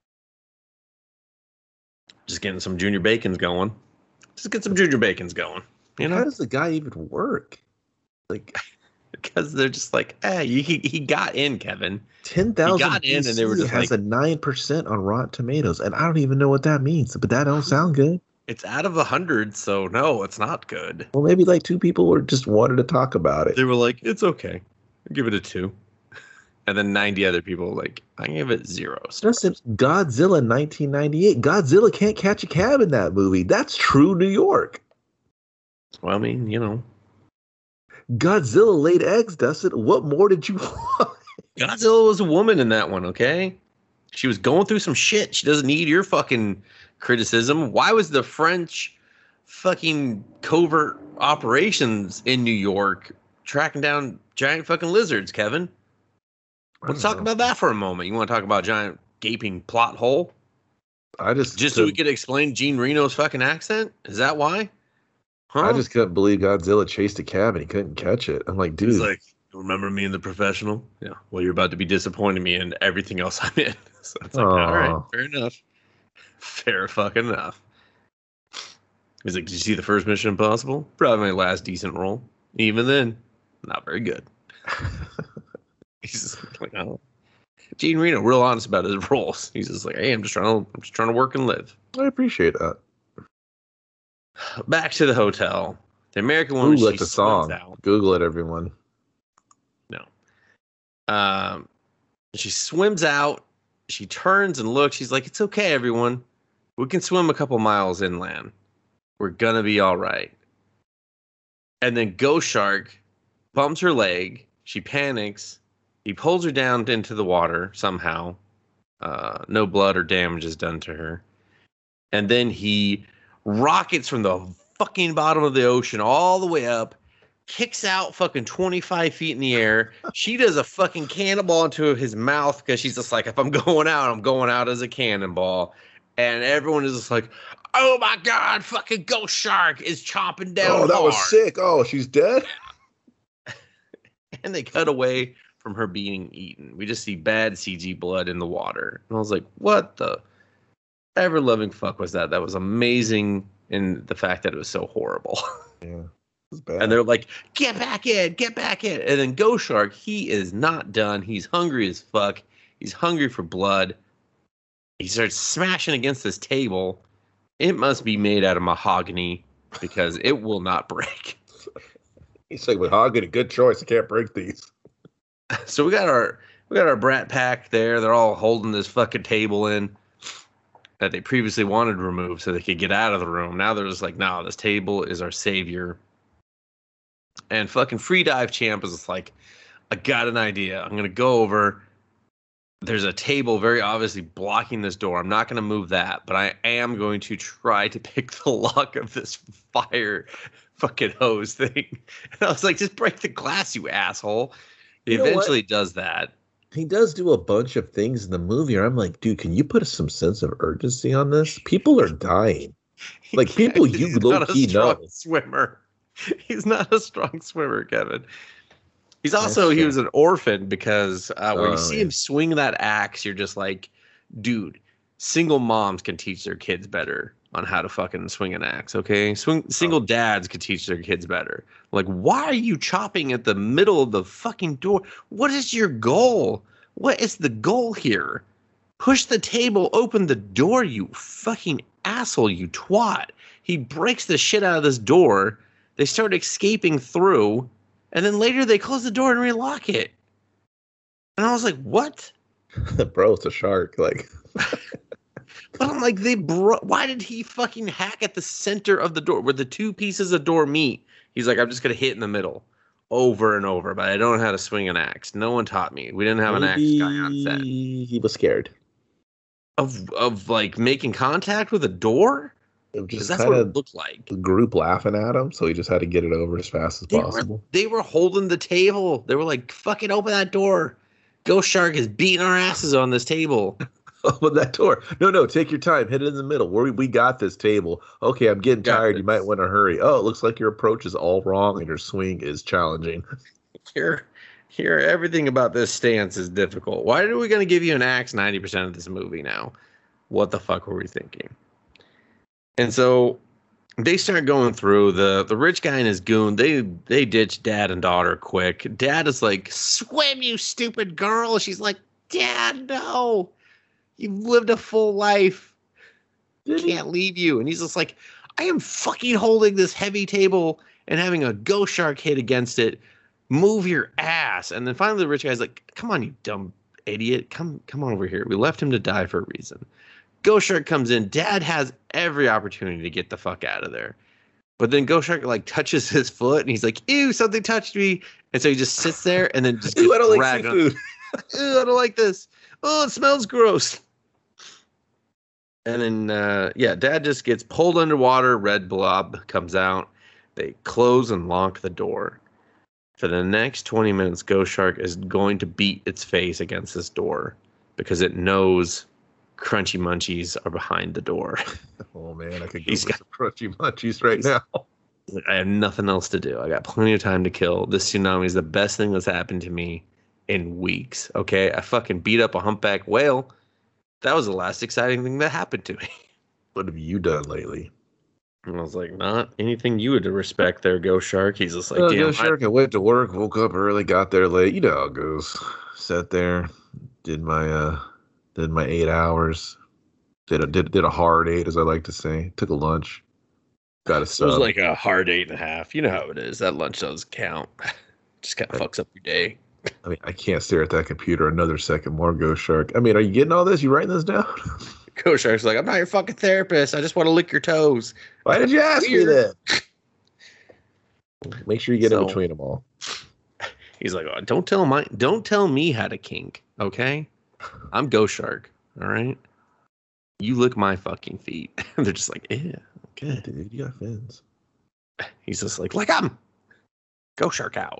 Just getting some Junior Bacons going. Just get some Junior Bacons going. How does the guy even work? Like, because they're just like, he got in, Kevin. 10,000 He got in, and they were just has a 9% on Rotten Tomatoes, and I don't even know what that means, but that don't sound good. It's out of 100, so no, it's not good. Well, maybe like 2 people were just wanted to talk about it. They were like, it's okay. I'll give it a 2. And then 90 other people were like, I give it 0. Godzilla 1998. Godzilla can't catch a cab in that movie. That's true New York. Well, I mean, Godzilla laid eggs, Dustin. What more did you want? Godzilla was a woman in that one, okay? She was going through some shit. She doesn't need your fucking criticism. Why was the French fucking covert operations in New York tracking down giant fucking lizards, Kevin. Let's talk about that for a moment. You want to talk about giant gaping plot hole? Just so we could explain Gene Reno's fucking accent? Is that why? Huh? I just couldn't believe Godzilla chased a cab and he couldn't catch it. I'm like, dude. He's like, remember me in The Professional? Yeah. Well, you're about to be disappointing me in everything else I'm in. So it's like, all right, fair enough. Fair fucking enough. He's like, did you see the first Mission Impossible? Probably my last decent role. Even then, not very good. He's just like, oh. Gene Reno, real honest about his roles. He's just like, hey, I'm just trying to work and live. I appreciate that. Back to the hotel. The American woman. Google it, the song. Out. Google it, everyone. No. She swims out. She turns and looks. She's like, it's okay, everyone. We can swim a couple miles inland. We're gonna be all right. And then Ghost Shark bumps her leg. She panics. He pulls her down into the water somehow. No blood or damage is done to her. And then he rockets from the fucking bottom of the ocean all the way up, kicks out fucking 25 feet in the air. She does a fucking cannonball into his mouth because she's just like, if I'm going out, I'm going out as a cannonball. And everyone is just like, oh my God, fucking Ghost Shark is chopping down. Oh, that hard. Was sick. Oh, she's dead? And they cut away from her being eaten. We just see bad CG blood in the water. And I was like, what the ever-loving fuck was that? That was amazing in the fact that it was so horrible. Yeah, it was bad. And they're like, get back in. And then Ghost Shark, he is not done. He's hungry as fuck. He's hungry for blood. He starts smashing against this table. It must be made out of mahogany because it will not break. He's like, mahogany, good choice. I can't break these. So we got our Brat Pack there. They're all holding this fucking table in that they previously wanted to remove so they could get out of the room. Now they're just like, no, this table is our savior. And fucking Free Dive Champ is just like, I got an idea. I'm gonna go over. There's a table very obviously blocking this door. I'm not going to move that, but I am going to try to pick the lock of this fire fucking hose thing. And I was like, just break the glass, you asshole. He eventually does that. He does do a bunch of things in the movie. And I'm like, dude, can you put some sense of urgency on this? People are dying. Like, people you low-key know. Swimmer. He's not a strong swimmer, Kevin. He's also, he was an orphan because when you see him swing that axe, you're just like, dude, single moms can teach their kids better on how to fucking swing an axe, okay? Single dads can teach their kids better. Like, why are you chopping at the middle of the fucking door? What is your goal? What is the goal here? Push the table, open the door, you fucking asshole, you twat. He breaks the shit out of this door. They start escaping through. And then later they close the door and relock it. And I was like, what? Bro, it's a shark. Like, but I'm like, why did he fucking hack at the center of the door where the two pieces of door meet? He's like, I'm just going to hit in the middle over and over, but I don't know how to swing an axe. No one taught me. We didn't have an axe guy on set. He was scared. Of like making contact with a door? Because that's what it looked like. The group laughing at him, so he just had to get it over as fast as possible. They were holding the table. They were like, fucking open that door. Ghost Shark is beating our asses on this table. Open that door. No, take your time. Hit it in the middle. We got this table. Okay, I'm getting tired. You might want to hurry. Oh, it looks like your approach is all wrong and your swing is challenging. Here, everything about this stance is difficult. Why are we going to give you an axe 90% of this movie now? What the fuck were we thinking? And so they start going through. The rich guy and his goon, they ditch dad and daughter quick. Dad is like, swim, you stupid girl. She's like, Dad, no. You've lived a full life. Can't leave you. And he's just like, I am fucking holding this heavy table and having a Ghost Shark hit against it. Move your ass. And then finally the rich guy's like, come on, you dumb idiot. Come on over here. We left him to die for a reason. Ghost Shark comes in. Dad has every opportunity to get the fuck out of there. But then Ghost Shark like touches his foot and he's like, ew, something touched me. And so he just sits there and then just gets I don't like seafood. Ew, I don't like this. Oh, it smells gross. And then, Dad just gets pulled underwater. Red blob comes out. They close and lock the door. For the next 20 minutes, Ghost Shark is going to beat its face against this door because it knows Crunchy Munchies are behind the door. Oh, man, I could go for some Crunchy Munchies right now. I have nothing else to do. I got plenty of time to kill. This tsunami is the best thing that's happened to me in weeks. Okay, I fucking beat up a humpback whale. That was the last exciting thing that happened to me. What have you done lately? And I was like, not anything you would respect there, Ghost Shark. He's just like, damn. Ghost Shark, I went to work, woke up early, got there late. You know how it goes. Sat there, did my 8 hours. Did a hard 8, as I like to say. Took a lunch. Got a sub. It was like a hard 8.5. You know how it is. That lunch doesn't count. Just kind of fucks up your day. I mean, I can't stare at that computer another second more, Ghost Shark. I mean, are you getting all this? You writing this down? Ghost Shark's like, I'm not your fucking therapist. I just want to lick your toes. Why did you ask me that? Make sure you get in between them all. He's like, oh, don't tell me how to kink, okay? I'm Ghost Shark, all right? You lick my fucking feet. And they're just like, yeah, okay. Dude, you got fins. He's just like, lick 'em. Ghost Shark out.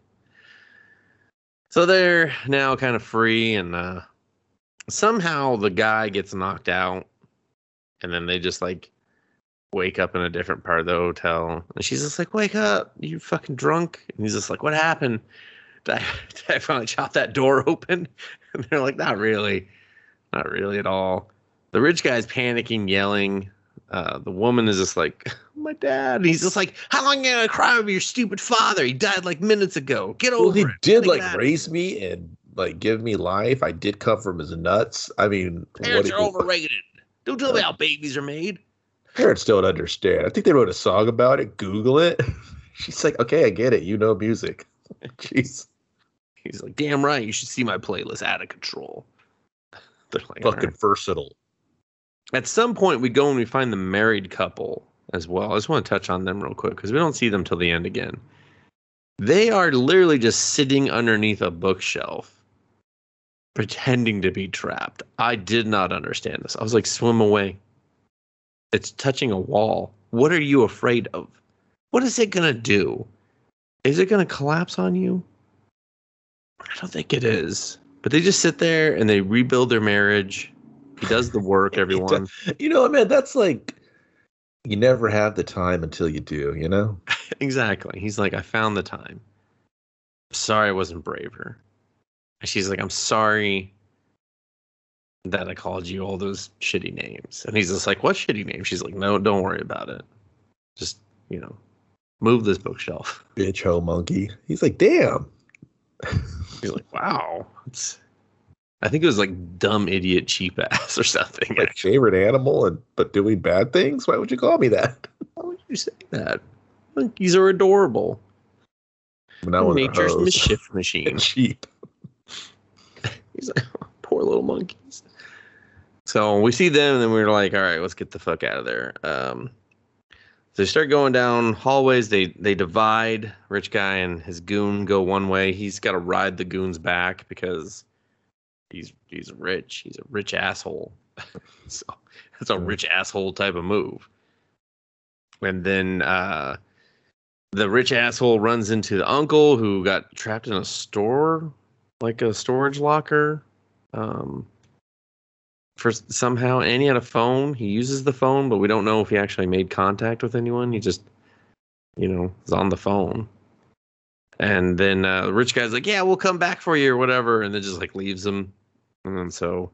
So they're now kind of free, and somehow the guy gets knocked out, and then they just like wake up in a different part of the hotel, and she's just like, wake up, you fucking drunk. And he's just like, what happened? Did I finally chop that door open? And they're like, not really at all. The rich guy's panicking, yelling. The woman is just like, my dad. And he's just like, how long are you gonna cry over your stupid father? He died like minutes ago. Get over it. He did like raise me and like give me life. I did come from his nuts. I mean, parents are overrated. Don't tell me how babies are made. Parents don't understand. I think they wrote a song about it. Google it. She's like, okay, I get it. You know music. Jeez. He's like, damn right. You should see my playlist. Out of control. They're like, fucking versatile. At some point, we go and we find the married couple as well. I just want to touch on them real quick because we don't see them till the end again. They are literally just sitting underneath a bookshelf, pretending to be trapped. I did not understand this. I was like, swim away. It's touching a wall. What are you afraid of? What is it going to do? Is it going to collapse on you? I don't think it is. But they just sit there and they rebuild their marriage. He does the work, everyone. You know, man, that's like, you never have the time until you do, you know? Exactly. He's like, I found the time. Sorry I wasn't braver. And she's like, I'm sorry that I called you all those shitty names. And he's just like, what shitty names? She's like, no, don't worry about it. Just, move this bookshelf. Bitch, ho, monkey. He's like, damn. He's like, wow. I think it was like dumb idiot cheap ass or something. Like favorite animal but doing bad things? Why would you call me that? Why would you say that? Monkeys are adorable. Nature's mischief machine. Cheap. He's like, oh, poor little monkeys. So we see them and then we're like, all right, let's get the fuck out of there. So they start going down hallways. They divide. Rich guy and his goon go one way. He's got to ride the goons back because he's rich. He's a rich asshole. So that's a rich asshole type of move. And then the rich asshole runs into the uncle who got trapped in a store, like a storage locker. For somehow, and he had a phone. He uses the phone, but we don't know if he actually made contact with anyone. He just, is on the phone. And then the rich guy's like, yeah, we'll come back for you or whatever. And then just like leaves him. And then so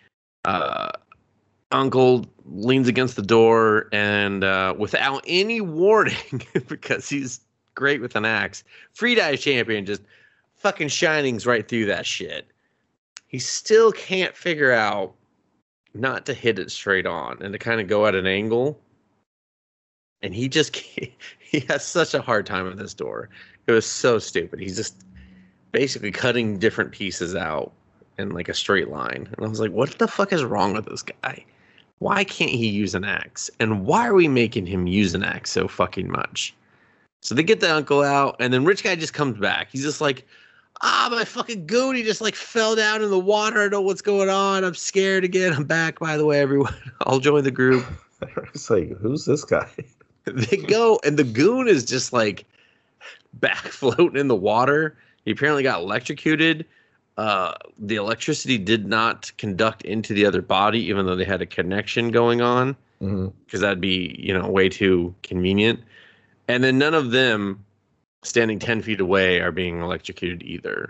uncle leans against the door and without any warning, because he's great with an axe, free dive champion just fucking shinings right through that shit. He still can't figure out not to hit it straight on and to kind of go at an angle. And he has such a hard time with this door. It was so stupid. He's just basically cutting different pieces out in like a straight line. And I was like, what the fuck is wrong with this guy? Why can't he use an axe? And why are we making him use an axe so fucking much? So they get the uncle out and then rich guy just comes back. He's just like, my fucking goon, he just like fell down in the water. I don't know what's going on. I'm scared again. I'm back, by the way, everyone. I'll join the group. It's like, who's this guy? They go, and the goon is just like back floating in the water. He apparently got electrocuted. The electricity did not conduct into the other body, even though they had a connection going on, because that'd be, way too convenient. And then none of them standing 10 feet away are being electrocuted either.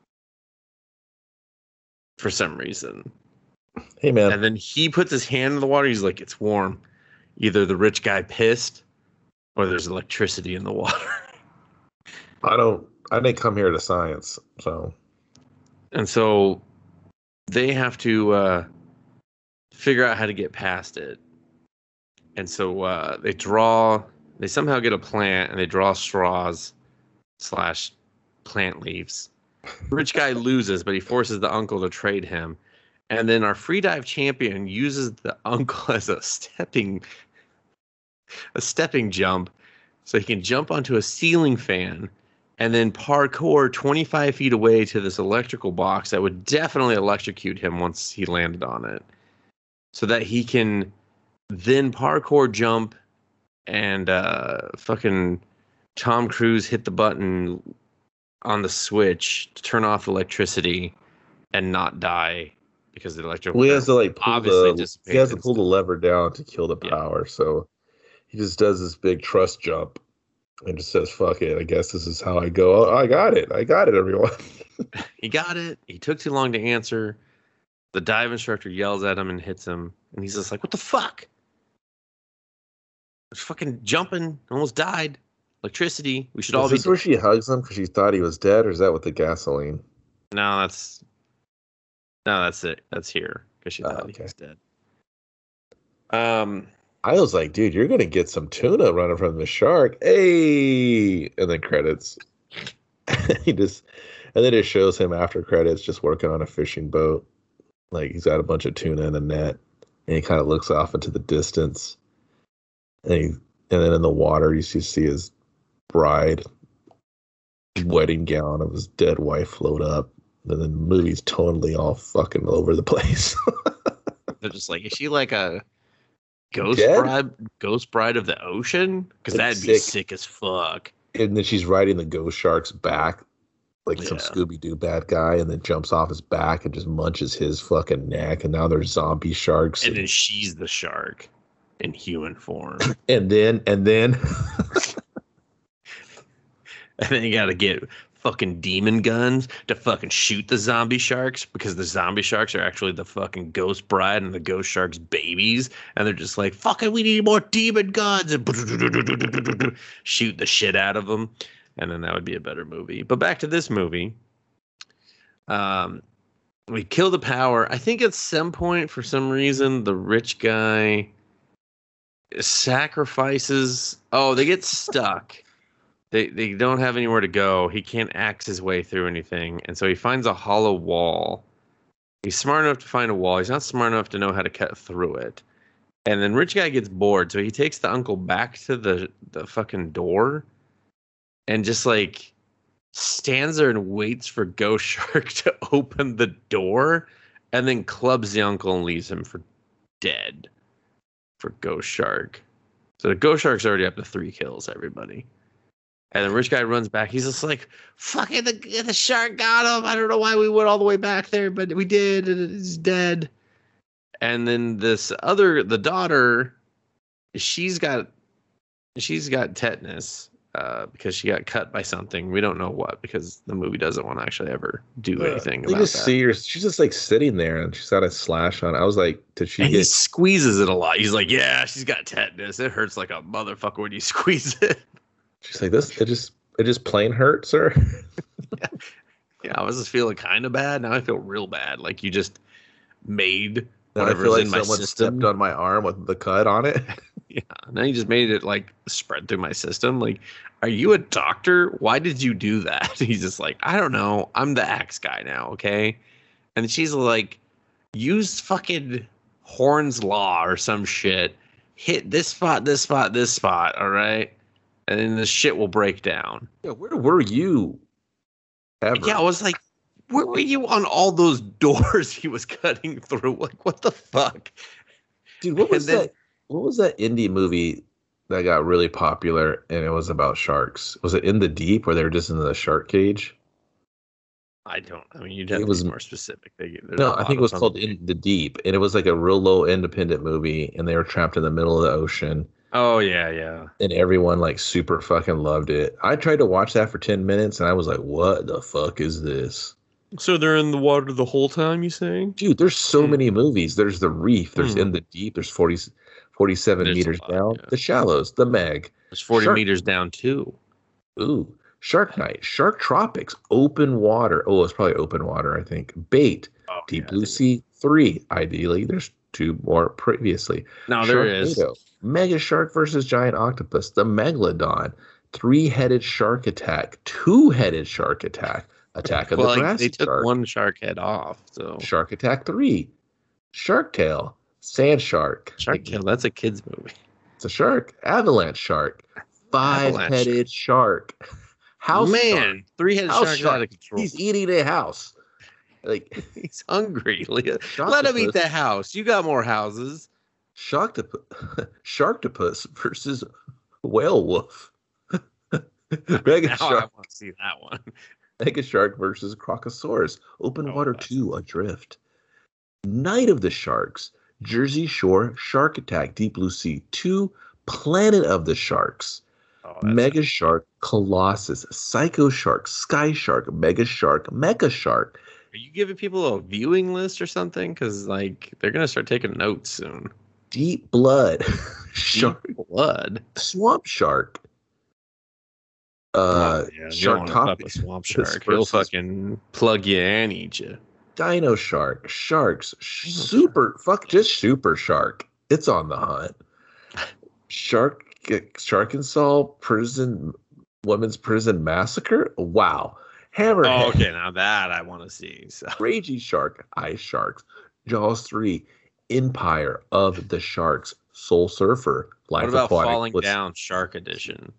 For some reason. Hey, man. And then he puts his hand in the water. He's like, it's warm. Either the rich guy pissed or there's electricity in the water. I didn't come here to science, so. And so they have to figure out how to get past it. And so they somehow get a plant and they draw straws / plant leaves. Rich guy loses, but he forces the uncle to trade him. And then our free dive champion uses the uncle as a stepping jump so he can jump onto a ceiling fan and then parkour 25 feet away to this electrical box that would definitely electrocute him once he landed on it. So that he can then parkour jump and fucking Tom Cruise hit the button on the switch to turn off the electricity and not die because the electrical. Well, he has to pull the lever down to kill the power. Yeah. So he just does this big trust jump and just says, "Fuck it. I guess this is how I go." Oh, I got it, everyone. He got it. He took too long to answer. The dive instructor yells at him and hits him, and he's just like, "What the fuck? I was fucking jumping, almost died. Electricity. We should all be." Is this where she hugs him because she thought he was dead, or is that with the gasoline? No, that's it. That's here because she thought he was dead. I was like, dude, you're gonna get some tuna running from the shark. Hey, and then credits. And then it shows him after credits just working on a fishing boat. Like he's got a bunch of tuna in a net, and he kind of looks off into the distance. And then in the water, you see his bride wedding gown of his dead wife float up. And then the movie's totally all fucking over the place. They're just like, is she like a ghost bride of the ocean? Because that'd be sick as fuck. And then she's riding the ghost shark's back, like some Scooby-Doo bad guy, and then jumps off his back and just munches his fucking neck. And now there's zombie sharks. And then she's the shark in human form. And then and then you gotta get fucking demon guns to fucking shoot the zombie sharks, because the zombie sharks are actually the fucking ghost bride and the ghost sharks babies, and they're just like, fucking we need more demon guns, and shoot the shit out of them, and then that would be a better movie. But back to this movie. We kill the power. I think at some point, for some reason, the rich guy sacrifices. Oh, they get stuck. They don't have anywhere to go. He can't axe his way through anything. And so he finds a hollow wall. He's smart enough to find a wall. He's not smart enough to know how to cut through it. And then rich guy gets bored. So he takes the uncle back to the fucking door and just like stands there and waits for Ghost Shark to open the door, and then clubs the uncle and leaves him for dead for Ghost Shark. So the Ghost Shark's already up to 3 kills, everybody. And the rich guy runs back. He's just like, fucking the shark got him. I don't know why we went all the way back there, but we did, and it's dead. And then the daughter, she's got tetanus because she got cut by something. We don't know what, because the movie doesn't want to actually ever do anything about that. See her. She's just like sitting there, and she's got a slash on. I was like, did she? He squeezes it a lot. He's like, yeah, she's got tetanus. It hurts like a motherfucker when you squeeze it. She's like, this. It just plain hurts her. Yeah, I was just feeling kind of bad. Now I feel real bad. Like you just made whatever's I feel like in my system. Stepped on my arm with the cut on it. Yeah, now you just made it like spread through my system. Like, are you a doctor? Why did you do that? He's just like, I don't know. I'm the axe guy now, okay? And she's like, use fucking Horn's Law or some shit. Hit this spot, this spot, this spot, all right? And then the shit will break down. Yeah, where were you ever? Yeah, I was like, where were you on all those doors he was cutting through? Like, what the fuck? Dude, what was that indie movie that got really popular, and it was about sharks. Was it In the Deep, where they were just in the shark cage? I don't. I mean, you'd have It to be was more specific. There's a no, I lot think it of was them. called In the Deep, and it was like a real low independent movie, and they were trapped in the middle of the ocean, Oh yeah, yeah. and everyone like super fucking loved it. I tried to watch that for 10 minutes, and I was like, "What the fuck is this?" So they're in the water the whole time, you saying? Dude, there's so Hmm. many movies. There's The Reef, there's Hmm. In the Deep, there's 47 There's a meters lot. down, Yeah. The Shallows, The Meg, There's 40 Shark. meters down too. Ooh, Shark Night, Shark Tropics, Open Water. Oh, it's probably Open Water, I think. Bait, Oh Deep yeah, I Blue think. Sea 3. Ideally, there's two more previously. No, there is. Sharknado, Mega Shark versus Giant Octopus, The Megalodon, Three-Headed Shark Attack, Two-Headed Shark Attack, Attack of the Well, like they Jurassic took Shark, one shark head off, so Shark Attack 3, Shark Tale, Sand Shark. Shark Tale. That's a kids movie. It's a shark. Avalanche Shark, Avalanche shark. Five-Headed Shark, House Shark. Man, three-headed House shark is out shark. of control. He's eating a house. Like He's hungry. Let him eat the house. You got more houses. Sharktopus versus Whale Wolf. Mega Now I Shark. want to see that one. Mega Shark versus Crocosaurus. Open Oh, Water that's- 2 Adrift. Night of the Sharks. Jersey Shore Shark Attack. Deep Blue Sea 2. Planet of the Sharks. Oh, Mega Shark Colossus. Psycho Shark. Sky Shark. Mega Shark. Mecha Shark. Are you giving people a viewing list or something? Because like they're gonna start taking notes soon. Deep Blood. Shark. Deep blood. Swamp Shark. Oh, yeah, you don't Shark wanna fuck Top. with Swamp Shark. He'll fucking plug you and eat you. Dino Shark, Sharks, Dino Super, fuck, just Super Shark. It's on the hunt. Shark and Saw Prison, Women's Prison Massacre. Wow. Hammerhead, Oh, okay, now that I want to see. So Raging Shark, Ice Sharks, Jaws 3, Empire of the Sharks, Soul Surfer, what Life about Aquatic. Falling Down Shark Edition?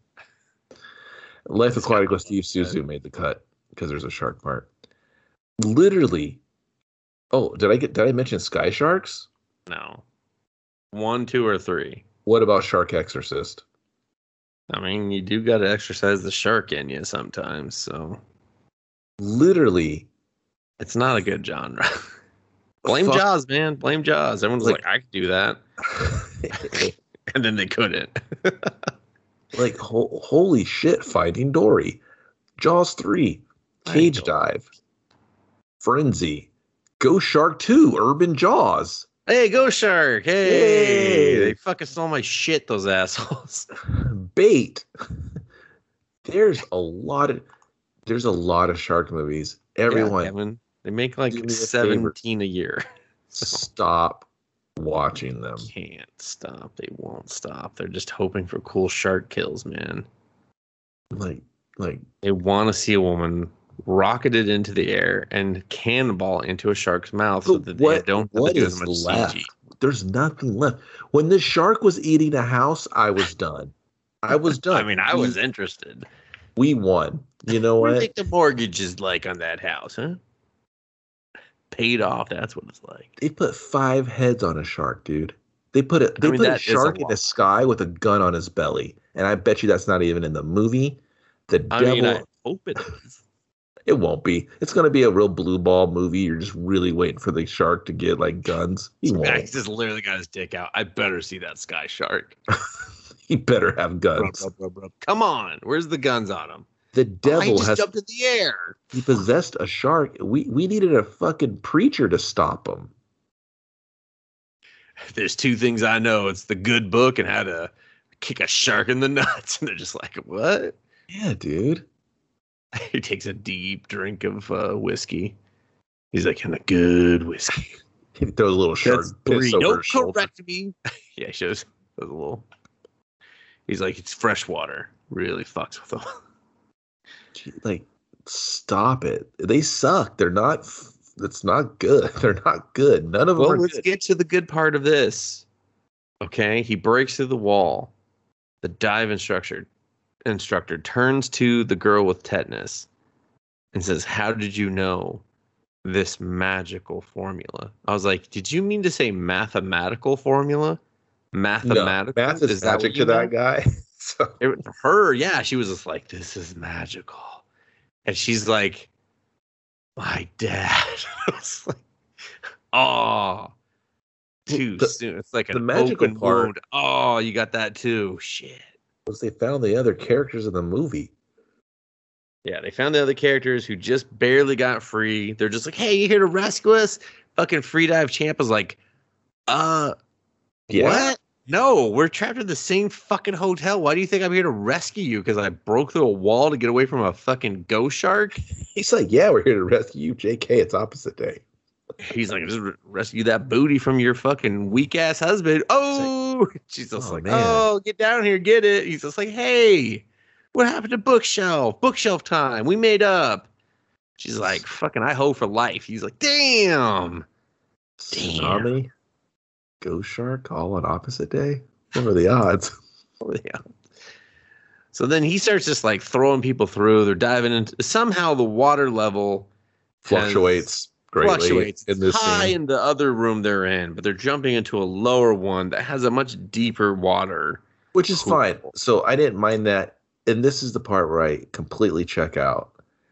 Life It's Aquatic got with Steve one. Suzu made the cut because there's a shark part. Literally. Oh, did I mention Sky Sharks? No, 1, 2, or 3. What about Shark Exorcist? I mean, you do got to exercise the shark in you sometimes, so Literally. it's not a good genre. Blame Fuck. Jaws, man. Blame Jaws. Everyone's Like- like, I could do that, and then they couldn't. Like holy shit, Finding Dory, Jaws 3, Cage Finding Dive, Frenzy, Ghost Shark 2, Urban Jaws, Hey, Ghost Shark! Hey, Yay. they fucking stole my shit, those assholes. Bait. There's a lot of shark movies. Everyone, Yeah, Kevin, they make like do me a 17 a year. stop watching them. Can't stop. They won't stop. They're just hoping for cool shark kills, man. Like They want to see a woman rocketed into the air and cannonball into a shark's mouth so that they don't have to do as much left? CG. There's nothing left. When the shark was eating a house, I was done. I was done. I mean, I was interested. We won. You know What do you what? think the mortgage is like on that house, huh? Paid off. That's what it's like. They put 5 heads on a shark, dude. They put a mean, a that is a shark in lot. the sky with a gun on his belly, and I bet you that's not even in the movie. The I devil. mean, I hope it is. It won't be. It's gonna be a real blue ball movie. You're just really waiting for the shark to get like guns. He Guy won't. just literally got his dick out. I better see that sky shark. He better have Rub, guns. rub, rub, rub. Come on. Where's the guns on him? The He devil just has jumped in the air. he possessed a shark. We needed a fucking preacher to stop him. There's 2 things I know. It's the good book and how to kick a shark in the nuts. And they're just like, what? Yeah, dude. He takes a deep drink of whiskey. He's like, and a good whiskey. He throws a little shark That's piss 3. over Don't his shoulder. correct me. Yeah, he shows a little. He's like, it's fresh water. Really fucks with him. Gee, like, stop it. They suck. They're not. It's not good. They're not good. None of them Well, are let's good. get to the good part of this. Okay, he breaks through the wall. The dive instructor turns to the girl with tetanus and says, "How did you know this magical formula?" I was like, "Did you mean to say mathematical formula?" No, Mathematical? math is that magic what you to that meant? guy. So Her, yeah, she was just like, this is magical. And she's like, my dad. I was like, oh, too the soon. It's like the an magical open part wound. Oh, you got that too. Shit. was they found the other characters in the movie. Yeah, they found the other characters who just barely got free. They're just like, hey, you here to rescue us? Fucking Free Dive Champ is like, uh, Yeah, what? No, we're trapped in the same fucking hotel. Why do you think I'm here to rescue you? Because I broke through a wall to get away from a fucking ghost shark? he's like, yeah, we're here to rescue you, JK. It's opposite day. He's like, just rescue that booty from your fucking weak ass husband. Oh, she's just oh, like, man. oh, get down here, get it. He's just like, hey, what happened to bookshelf? Bookshelf time. We made up. She's like, fucking, I hoe for life. He's like, damn. Tsunami, ghost shark, all on opposite day. What are the odds? Yeah. So then he starts just like throwing people through. They're diving into somehow the water level Fluctuates greatly in this high scene. in the other room they're in, but they're jumping into a lower one that has a much deeper water. Which is fine. So I didn't mind that. And this is the part where I completely check out.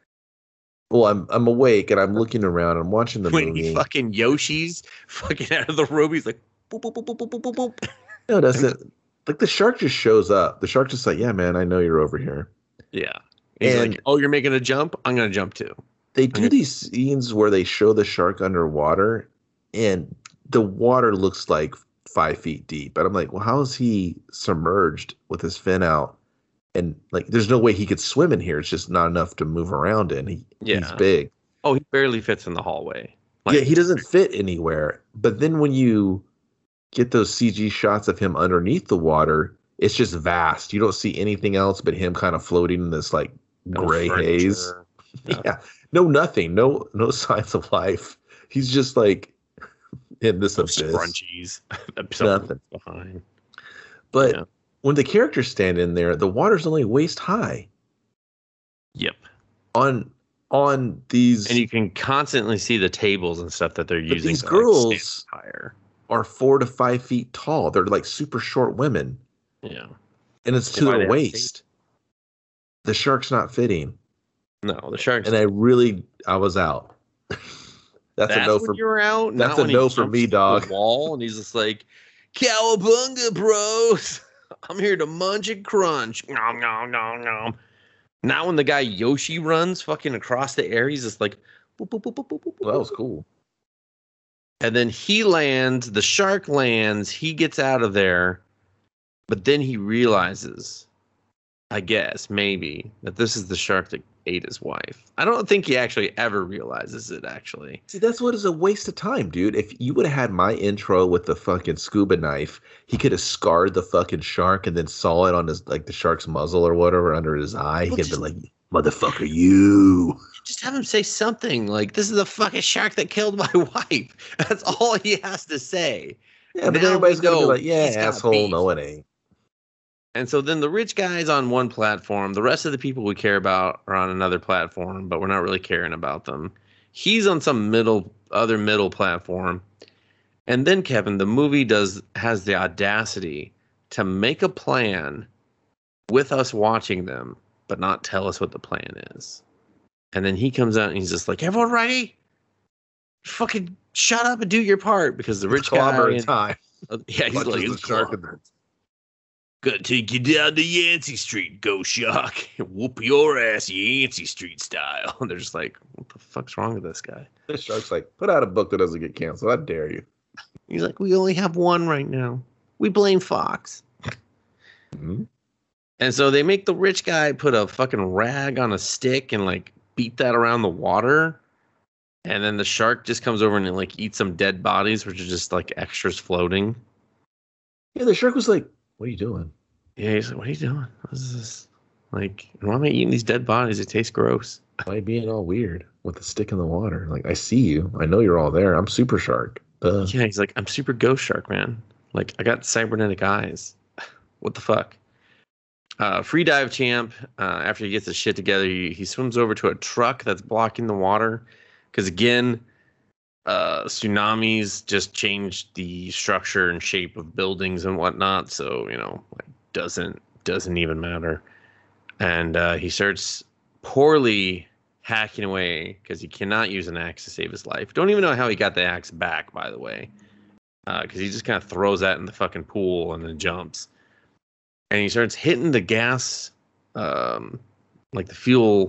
Well, I'm awake and I'm looking around. I'm watching the When movie. he fucking Yoshi's fucking out of the room, he's like, boop, boop, boop, boop, boop, boop, boop. No, it doesn't. Like the shark just shows up. The shark just like, yeah, man, I know you're over here. Yeah. He's And like, oh, you're making a jump? I'm going to jump too. they do these scenes where they show the shark underwater, and the water looks like 5 feet deep. And I'm like, well, how is he submerged with his fin out? And like, there's no way he could swim in here. It's just not enough to move around in. He's big. Oh, he barely fits in the hallway. Yeah, he doesn't fit anywhere. But then when you get those CG shots of him underneath the water, it's just vast. You don't see anything else but him kind of floating in this like gray haze. Yeah. No, nothing. No signs of life. He's just like in this abyss. Scrunchies. Nothing behind. But when the characters stand in there, the water's only waist high. Yep. On these, and you can constantly see the tables and stuff that they're using. These to, girls like, stand higher. Are 4 to 5 feet tall. They're like super short women. Yeah. And it's to their waist. The shark's not fitting. No, the shark's. And I was out. That's a no for you were out. That's a no for me, dog. Wall, and he's just like, "Cowabunga, bros! I'm here to munch and crunch." Nom nom nom nom. Now when the guy Yoshi runs fucking across the air, he's just like, boop, boop, boop, boop, boop, boop, well, that was cool. And then he lands. The shark lands. He gets out of there, but then he realizes, I guess maybe, that this is the shark that ate his wife. I don't think he actually ever realizes it, actually. See, that's what is a waste of time, dude. If you would have had my intro with the fucking scuba knife, he could have scarred the fucking shark and then saw it on his, like, the shark's muzzle or whatever under his eye. He could have been like, motherfucker, you. Just have him say something like, this is the fucking shark that killed my wife. That's all he has to say. Yeah, but everybody's going to be like, yeah, asshole, no, it ain't. And so then the rich guy's on one platform. The rest of the people we care about are on another platform, but we're not really caring about them. He's on some other middle platform. And then, Kevin, the movie has the audacity to make a plan with us watching them, but not tell us what the plan is. And then he comes out and he's just like, everyone ready? Fucking shut up and do your part, because the rich guy... time. Yeah, he's like, the shark in there. Gonna take you down to Yancey Street, Go Shark. Whoop your ass Yancey Street style. And they're just like, what the fuck's wrong with this guy? The shark's like, put out a book that doesn't get canceled. I dare you. He's like, we only have one right now. We blame Fox. Mm-hmm. And so they make the rich guy put a fucking rag on a stick and like beat that around the water. And then the shark just comes over and like eats some dead bodies, which are just like extras floating. Yeah, the shark was like, what are you doing? Yeah, he's like, what are you doing? What is this? Like, why am I eating these dead bodies? It tastes gross. Why being all weird with the stick in the water? Like, I see you. I know you're all there. I'm Super Shark. Yeah, he's like, I'm Super Ghost Shark, man. Like, I got cybernetic eyes. What the fuck? Free Dive Champ, after he gets his shit together, he swims over to a truck that's blocking the water. Because, again, tsunamis just changed the structure and shape of buildings and whatnot, so like doesn't even matter. And he starts poorly hacking away because he cannot use an axe to save his life. Don't even know how he got the axe back, by the way, because he just kind of throws that in the fucking pool and then jumps. And he starts hitting the gas, like the fuel,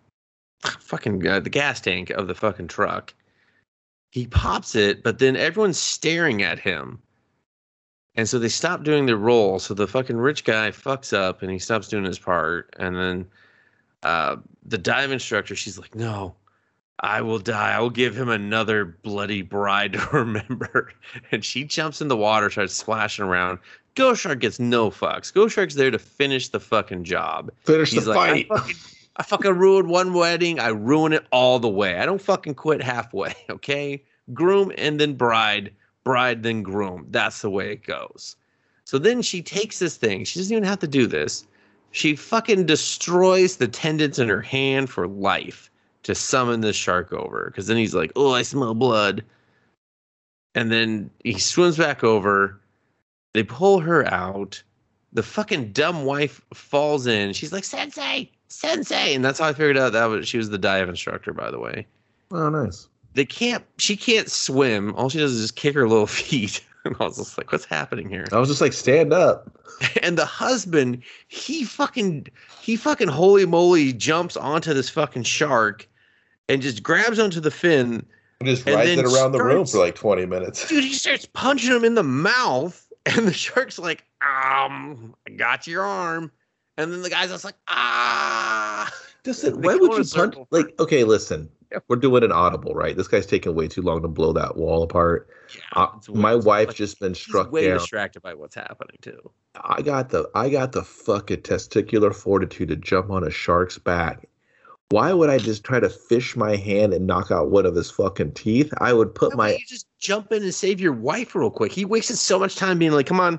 the gas tank of the fucking truck. He pops it, but then everyone's staring at him. And so they stop doing their role. So the fucking rich guy fucks up and he stops doing his part. And then the dive instructor, she's like, no, I will die. I will give him another bloody bride to remember. And she jumps in the water, starts splashing around. Ghost Shark gets no fucks. Ghost Shark's there to finish the fucking job. Finish the fight. I fucking ruined one wedding. I ruin it all the way. I don't fucking quit halfway, okay? Groom and then bride. Bride then groom. That's the way it goes. So then she takes this thing. She doesn't even have to do this. She fucking destroys the tendons in her hand for life to summon this shark over. Because then he's like, oh, I smell blood. And then he swims back over. They pull her out. The fucking dumb wife falls in. She's like, Sensei! Sensei! And that's how I figured out she was the dive instructor, by the way. Oh, nice. She can't swim. All she does is just kick her little feet. And I was just like, what's happening here? I was just like, stand up. And the husband, he fucking holy moly jumps onto this fucking shark and just grabs onto the fin. And just rides it around the room for like 20 minutes. Dude, he starts punching him in the mouth. And the shark's like, I got your arm. And then the guy's just like, ah. Why would you punch? Like, okay, listen. We're doing an audible, right? This guy's taking way too long to blow that wall apart. Yeah, my wife's just been struck way down. Distracted by what's happening too. I got the fucking testicular fortitude to jump on a shark's back. Why would I just try to fish my hand and knock out one of his fucking teeth? I would put you just jump in and save your wife real quick. He wasted so much time being like, come on,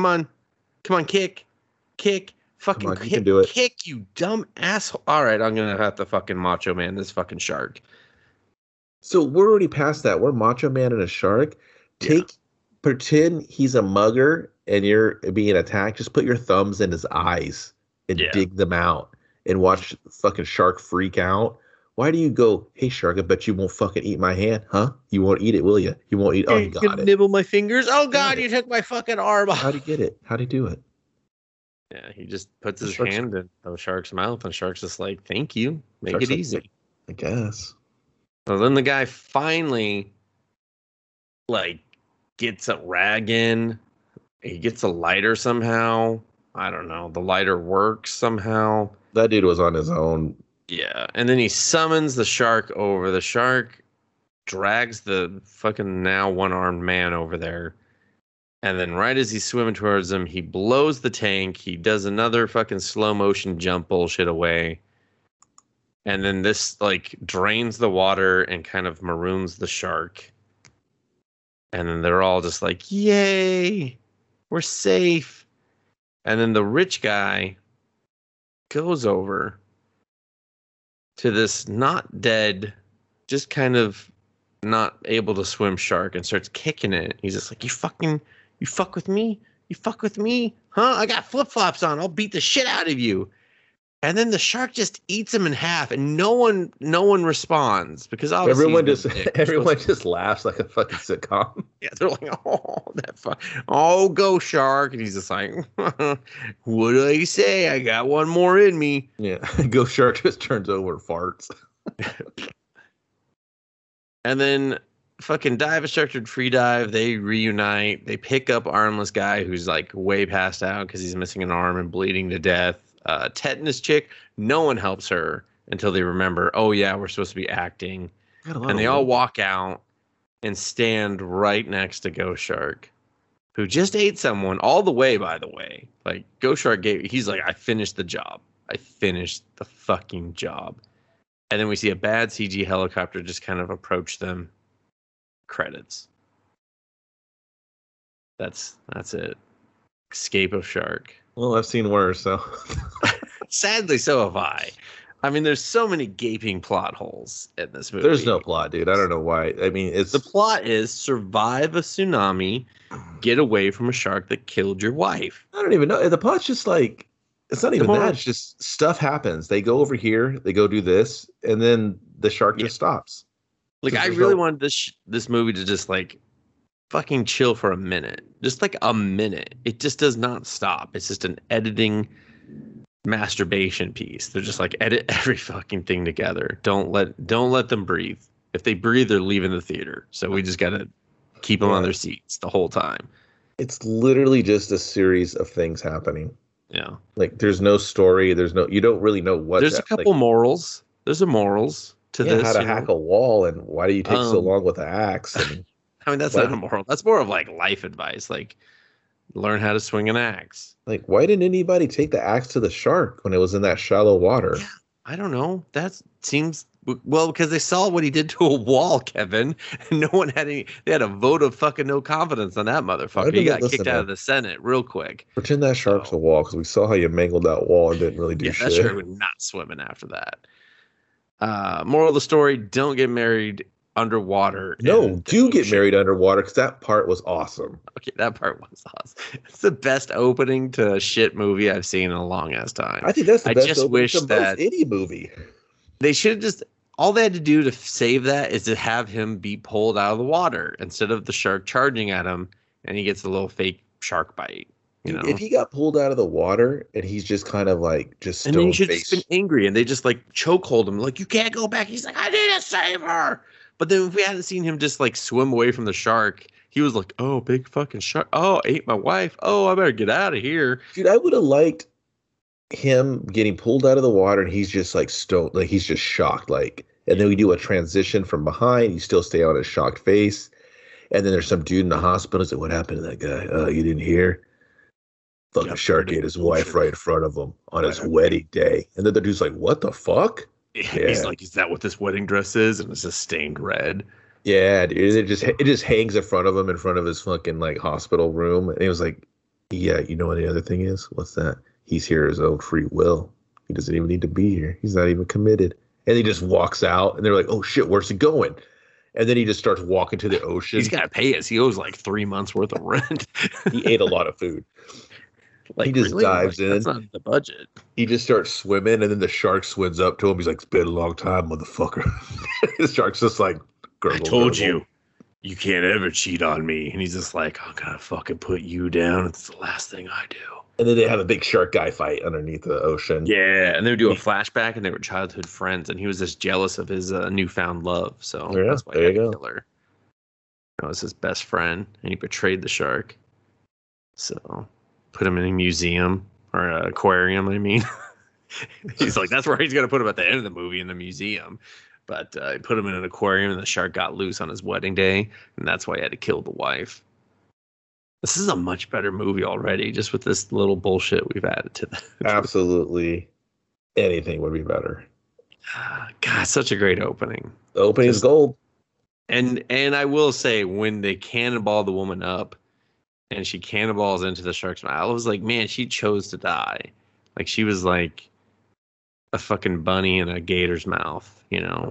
kick, fucking kick, you can do it. Kick, you dumb asshole. All right, I'm gonna have to fucking Macho Man this fucking shark. So we're already past that. We're Macho Man and a shark. Pretend he's a mugger and you're being attacked. Just put your thumbs in his eyes and dig them out and watch fucking shark freak out. Why do you go, hey shark, I bet you won't fucking eat my hand, huh? You won't eat it, will you? You won't eat. Oh, you got it. Nibble my fingers. Oh God, you took my fucking arm off. How'd he get it? How'd he do it? Yeah, he just puts his hand in the shark's mouth, and shark's just like, "Thank you, make it easy." I guess. So then the guy finally, gets a rag in. He gets a lighter somehow. I don't know. The lighter works somehow. That dude was on his own. Yeah, and then he summons the shark over. The shark drags the fucking now one-armed man over there. And then right as he's swimming towards him, he blows the tank. He does another fucking slow motion jump bullshit away. And then this drains the water and kind of maroons the shark. And then they're all just like, yay, we're safe. And then the rich guy goes over to this not dead, just kind of not able to swim shark and starts kicking it. He's just like, you fuck with me? You fuck with me? Huh? I got flip-flops on. I'll beat the shit out of you. And then the shark just eats him in half, and no one responds because obviously everyone just laughs like a fucking sitcom. Yeah, they're like, oh, go shark, and he's just like, what do I say? I got one more in me. Yeah, go shark just turns over and farts. And then fucking dive instructor and free dive, they reunite. They pick up armless guy who's way passed out because he's missing an arm and bleeding to death. Tetanus chick, no one helps her until they remember, oh yeah, we're supposed to be acting. And they all walk out and stand right next to Ghost Shark, who just ate someone all the way, by the way. Ghost Shark he's like, I finished the job. I finished the fucking job. And then we see a bad CG helicopter just kind of approach them. Credits. That's it. Escape of Shark. Well, I've seen worse, so. Sadly, so have I. I mean, there's so many gaping plot holes in this movie. There's no plot, dude. I don't know why. I mean, The plot is survive a tsunami, get away from a shark that killed your wife. I don't even know. The plot's just like, it's not even moral- that. It's just stuff happens. They go over here, they go do this, and then the shark just stops. Like, I really wanted this movie to just like fucking chill for a minute, just like a minute. It just does not stop. It's just an editing masturbation piece. They're just like, edit every fucking thing together. Don't let them breathe. If they breathe, they're leaving the theater. So we just gotta keep them on their seats the whole time. It's literally just a series of things happening. Yeah. Like, there's no story. You don't really know what. There's a couple morals. There's a morals to this. How to hack a wall, and why do you take so long with the axe? And I mean, that's not a moral. That's more of like life advice. Like, learn how to swing an axe. Like, why didn't anybody take the axe to the shark when it was in that shallow water? Yeah, I don't know. That seems well, because they saw what he did to a wall, Kevin. And no one had any. They had a vote of fucking no confidence on that motherfucker. He got kicked out of the Senate real quick. Pretend that shark's a wall, because we saw how you mangled that wall and didn't really do shit. That shark was not swimming after that. Moral of the story: don't get married underwater. No, do get married underwater, because that part was awesome. Okay, that part was awesome. It's the best opening to a shit movie I've seen in a long ass time. I think that's the best just opening wish to that any movie. They should have just, all they had to do to save that is to have him be pulled out of the water instead of the shark charging at him and he gets a little fake shark bite. You know? If he got pulled out of the water and he's just kind of like just stone and then he should face. have just been angry and they just like chokehold him like, you can't go back. He's like, I need to save her. But then if we hadn't seen him just like swim away from the shark, he was like, oh, big fucking shark. Oh, ate my wife. Oh, I better get out of here. Dude, I would have liked him getting pulled out of the water and he's just like stone, like he's just shocked, like, and then we do a transition from behind. You still stay on his shocked face, and then there's some dude in the hospital. He's like, what happened to that guy? You didn't hear? Fucking shark ate his wife right in front of him on his wedding day. And then the dude's like, what the fuck? Yeah. He's like, is that what this wedding dress is? And it's just stained red. Yeah, dude, it just hangs in front of him, in front of his fucking like hospital room. And he was like, yeah, you know what the other thing is? What's that? He's here of his own free will. He doesn't even need to be here. He's not even committed. And he just walks out, and they're like, oh shit, where's he going? And then he just starts walking to the ocean. He's got to pay us. He owes like 3 months worth of rent. He ate a lot of food. Like, he just dives in. That's not the budget. He just starts swimming, and then the shark swims up to him. He's like, it's been a long time, motherfucker. The shark's just like, gurgle, I told you, you can't ever cheat on me. And he's just like, I'm going to fucking put you down. It's the last thing I do. And then they have a big shark guy fight underneath the ocean. Yeah, and they would do a flashback, and they were childhood friends, and he was just jealous of his newfound love. So that's why he had to kill her. That was his best friend, and he betrayed the shark. So put him in a museum, or an aquarium, I mean. He's like, that's where he's going to put him at the end of the movie, in the museum. But he put him in an aquarium, and the shark got loose on his wedding day, and that's why he had to kill the wife. This is a much better movie already, just with this little bullshit we've added to that. Absolutely. Anything would be better. God, such a great opening. The opening is gold. And I will say, when they cannonball the woman up and she cannonballs into the shark's mouth, I was like, man, she chose to die. Like, she was like a fucking bunny in a gator's mouth, you know?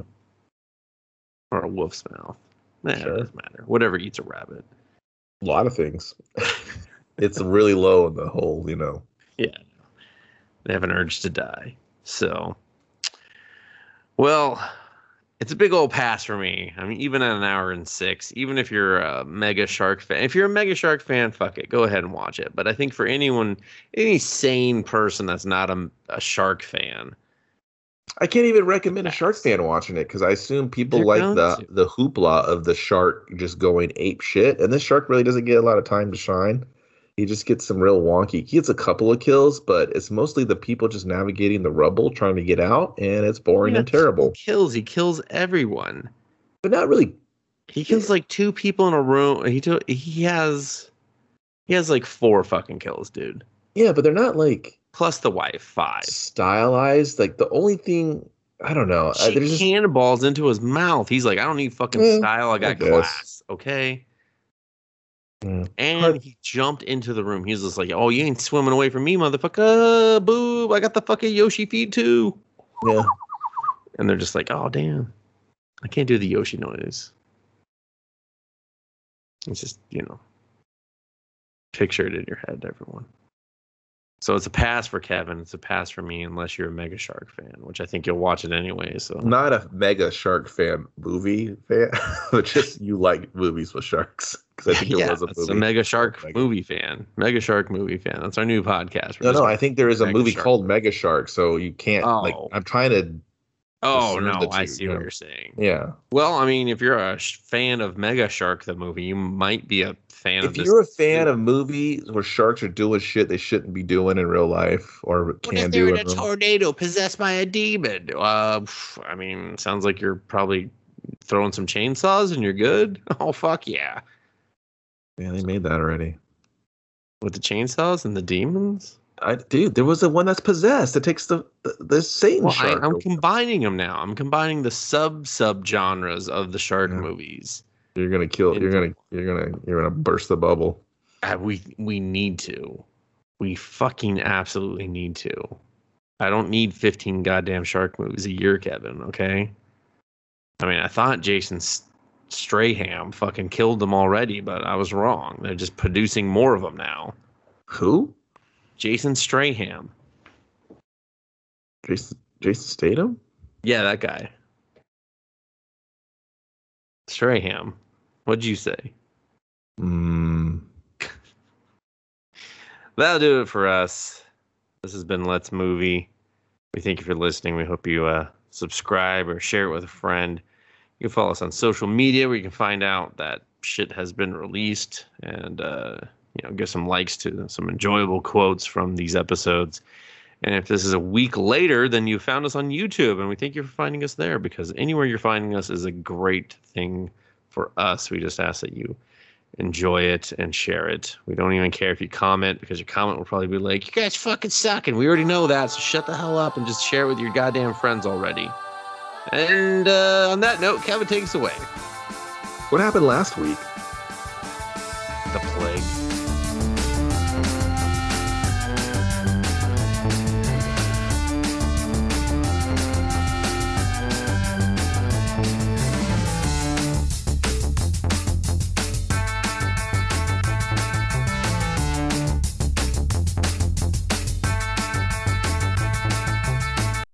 Or a wolf's mouth. It doesn't matter. Whatever eats a rabbit. A lot of things. It's really low in the hole, you know. Yeah. They have an urge to die. So, well, it's a big old pass for me. I mean, even at an hour and 6, even if you're a mega shark fan, if you're a mega shark fan, fuck it, go ahead and watch it. But I think for anyone, any sane person that's not a shark fan, I can't even recommend a shark fan watching it, because I assume people like the hoopla of the shark just going ape shit. And this shark really doesn't get a lot of time to shine. He just gets some real wonky. He gets a couple of kills, but it's mostly the people just navigating the rubble trying to get out, and it's boring and terrible. He kills everyone, but not really. He kills like 2 people in a room. He has like 4 fucking kills, dude. Yeah, but they're not like, plus the wife, 5 stylized. Like, the only thing, I don't know, she cannonballs into his mouth. He's like, I don't need fucking style, I got class. Okay. And he jumped into the room. He's just like, oh, you ain't swimming away from me, motherfucker. Boo, I got the fucking Yoshi feed too. Yeah. And they're just like, oh, damn. I can't do the Yoshi noise. It's just, picture it in your head, everyone. So it's a pass for Kevin. It's a pass for me, unless you're a Mega Shark fan, which I think you'll watch it anyway. So Not a Mega Shark movie fan, but just you like movies with sharks. Because I think there was a movie. A Mega Shark movie fan. Mega Shark movie fan. That's our new podcast. No, I think there is a movie called Mega Shark, so you can't I'm trying to. Oh no, I see what you're saying. Yeah. Well, I mean, if you're a fan of Mega Shark the movie, you might be a fan of this. If you're a fan of movies where sharks are doing shit they shouldn't be doing in real life or can do in a tornado possessed by a demon? I mean, sounds like you're probably throwing some chainsaws and you're good. Oh fuck yeah. Yeah, they made that already. With the chainsaws and the demons? Dude, there was the one that's possessed. It takes the Satan shark. I'm combining them now. I'm combining the sub genres of the shark movies. You're gonna kill. You're gonna burst the bubble. We need to. We fucking absolutely need to. I don't need 15 goddamn shark movies a year, Kevin. Okay. I mean, I thought Jason Strahan fucking killed them already, but I was wrong. They're just producing more of them now. Who? Jason Strahan. Jason Statham? Yeah, that guy. Strahan. What'd you say? That'll do it for us. This has been Let's Movie. We thank you for listening. We hope you subscribe or share it with a friend. You can follow us on social media where you can find out that shit has been released and give some likes to some enjoyable quotes from these episodes. And if this is a week later, then you found us on YouTube, and we thank you for finding us there, because anywhere you're finding us is a great thing for us. We just ask that you enjoy it and share it. We don't even care if you comment, because your comment will probably be like, you guys fucking suck, and we already know that, so shut the hell up and just share it with your goddamn friends already. And on that note, Kevin, take us away. What happened last week? The plague.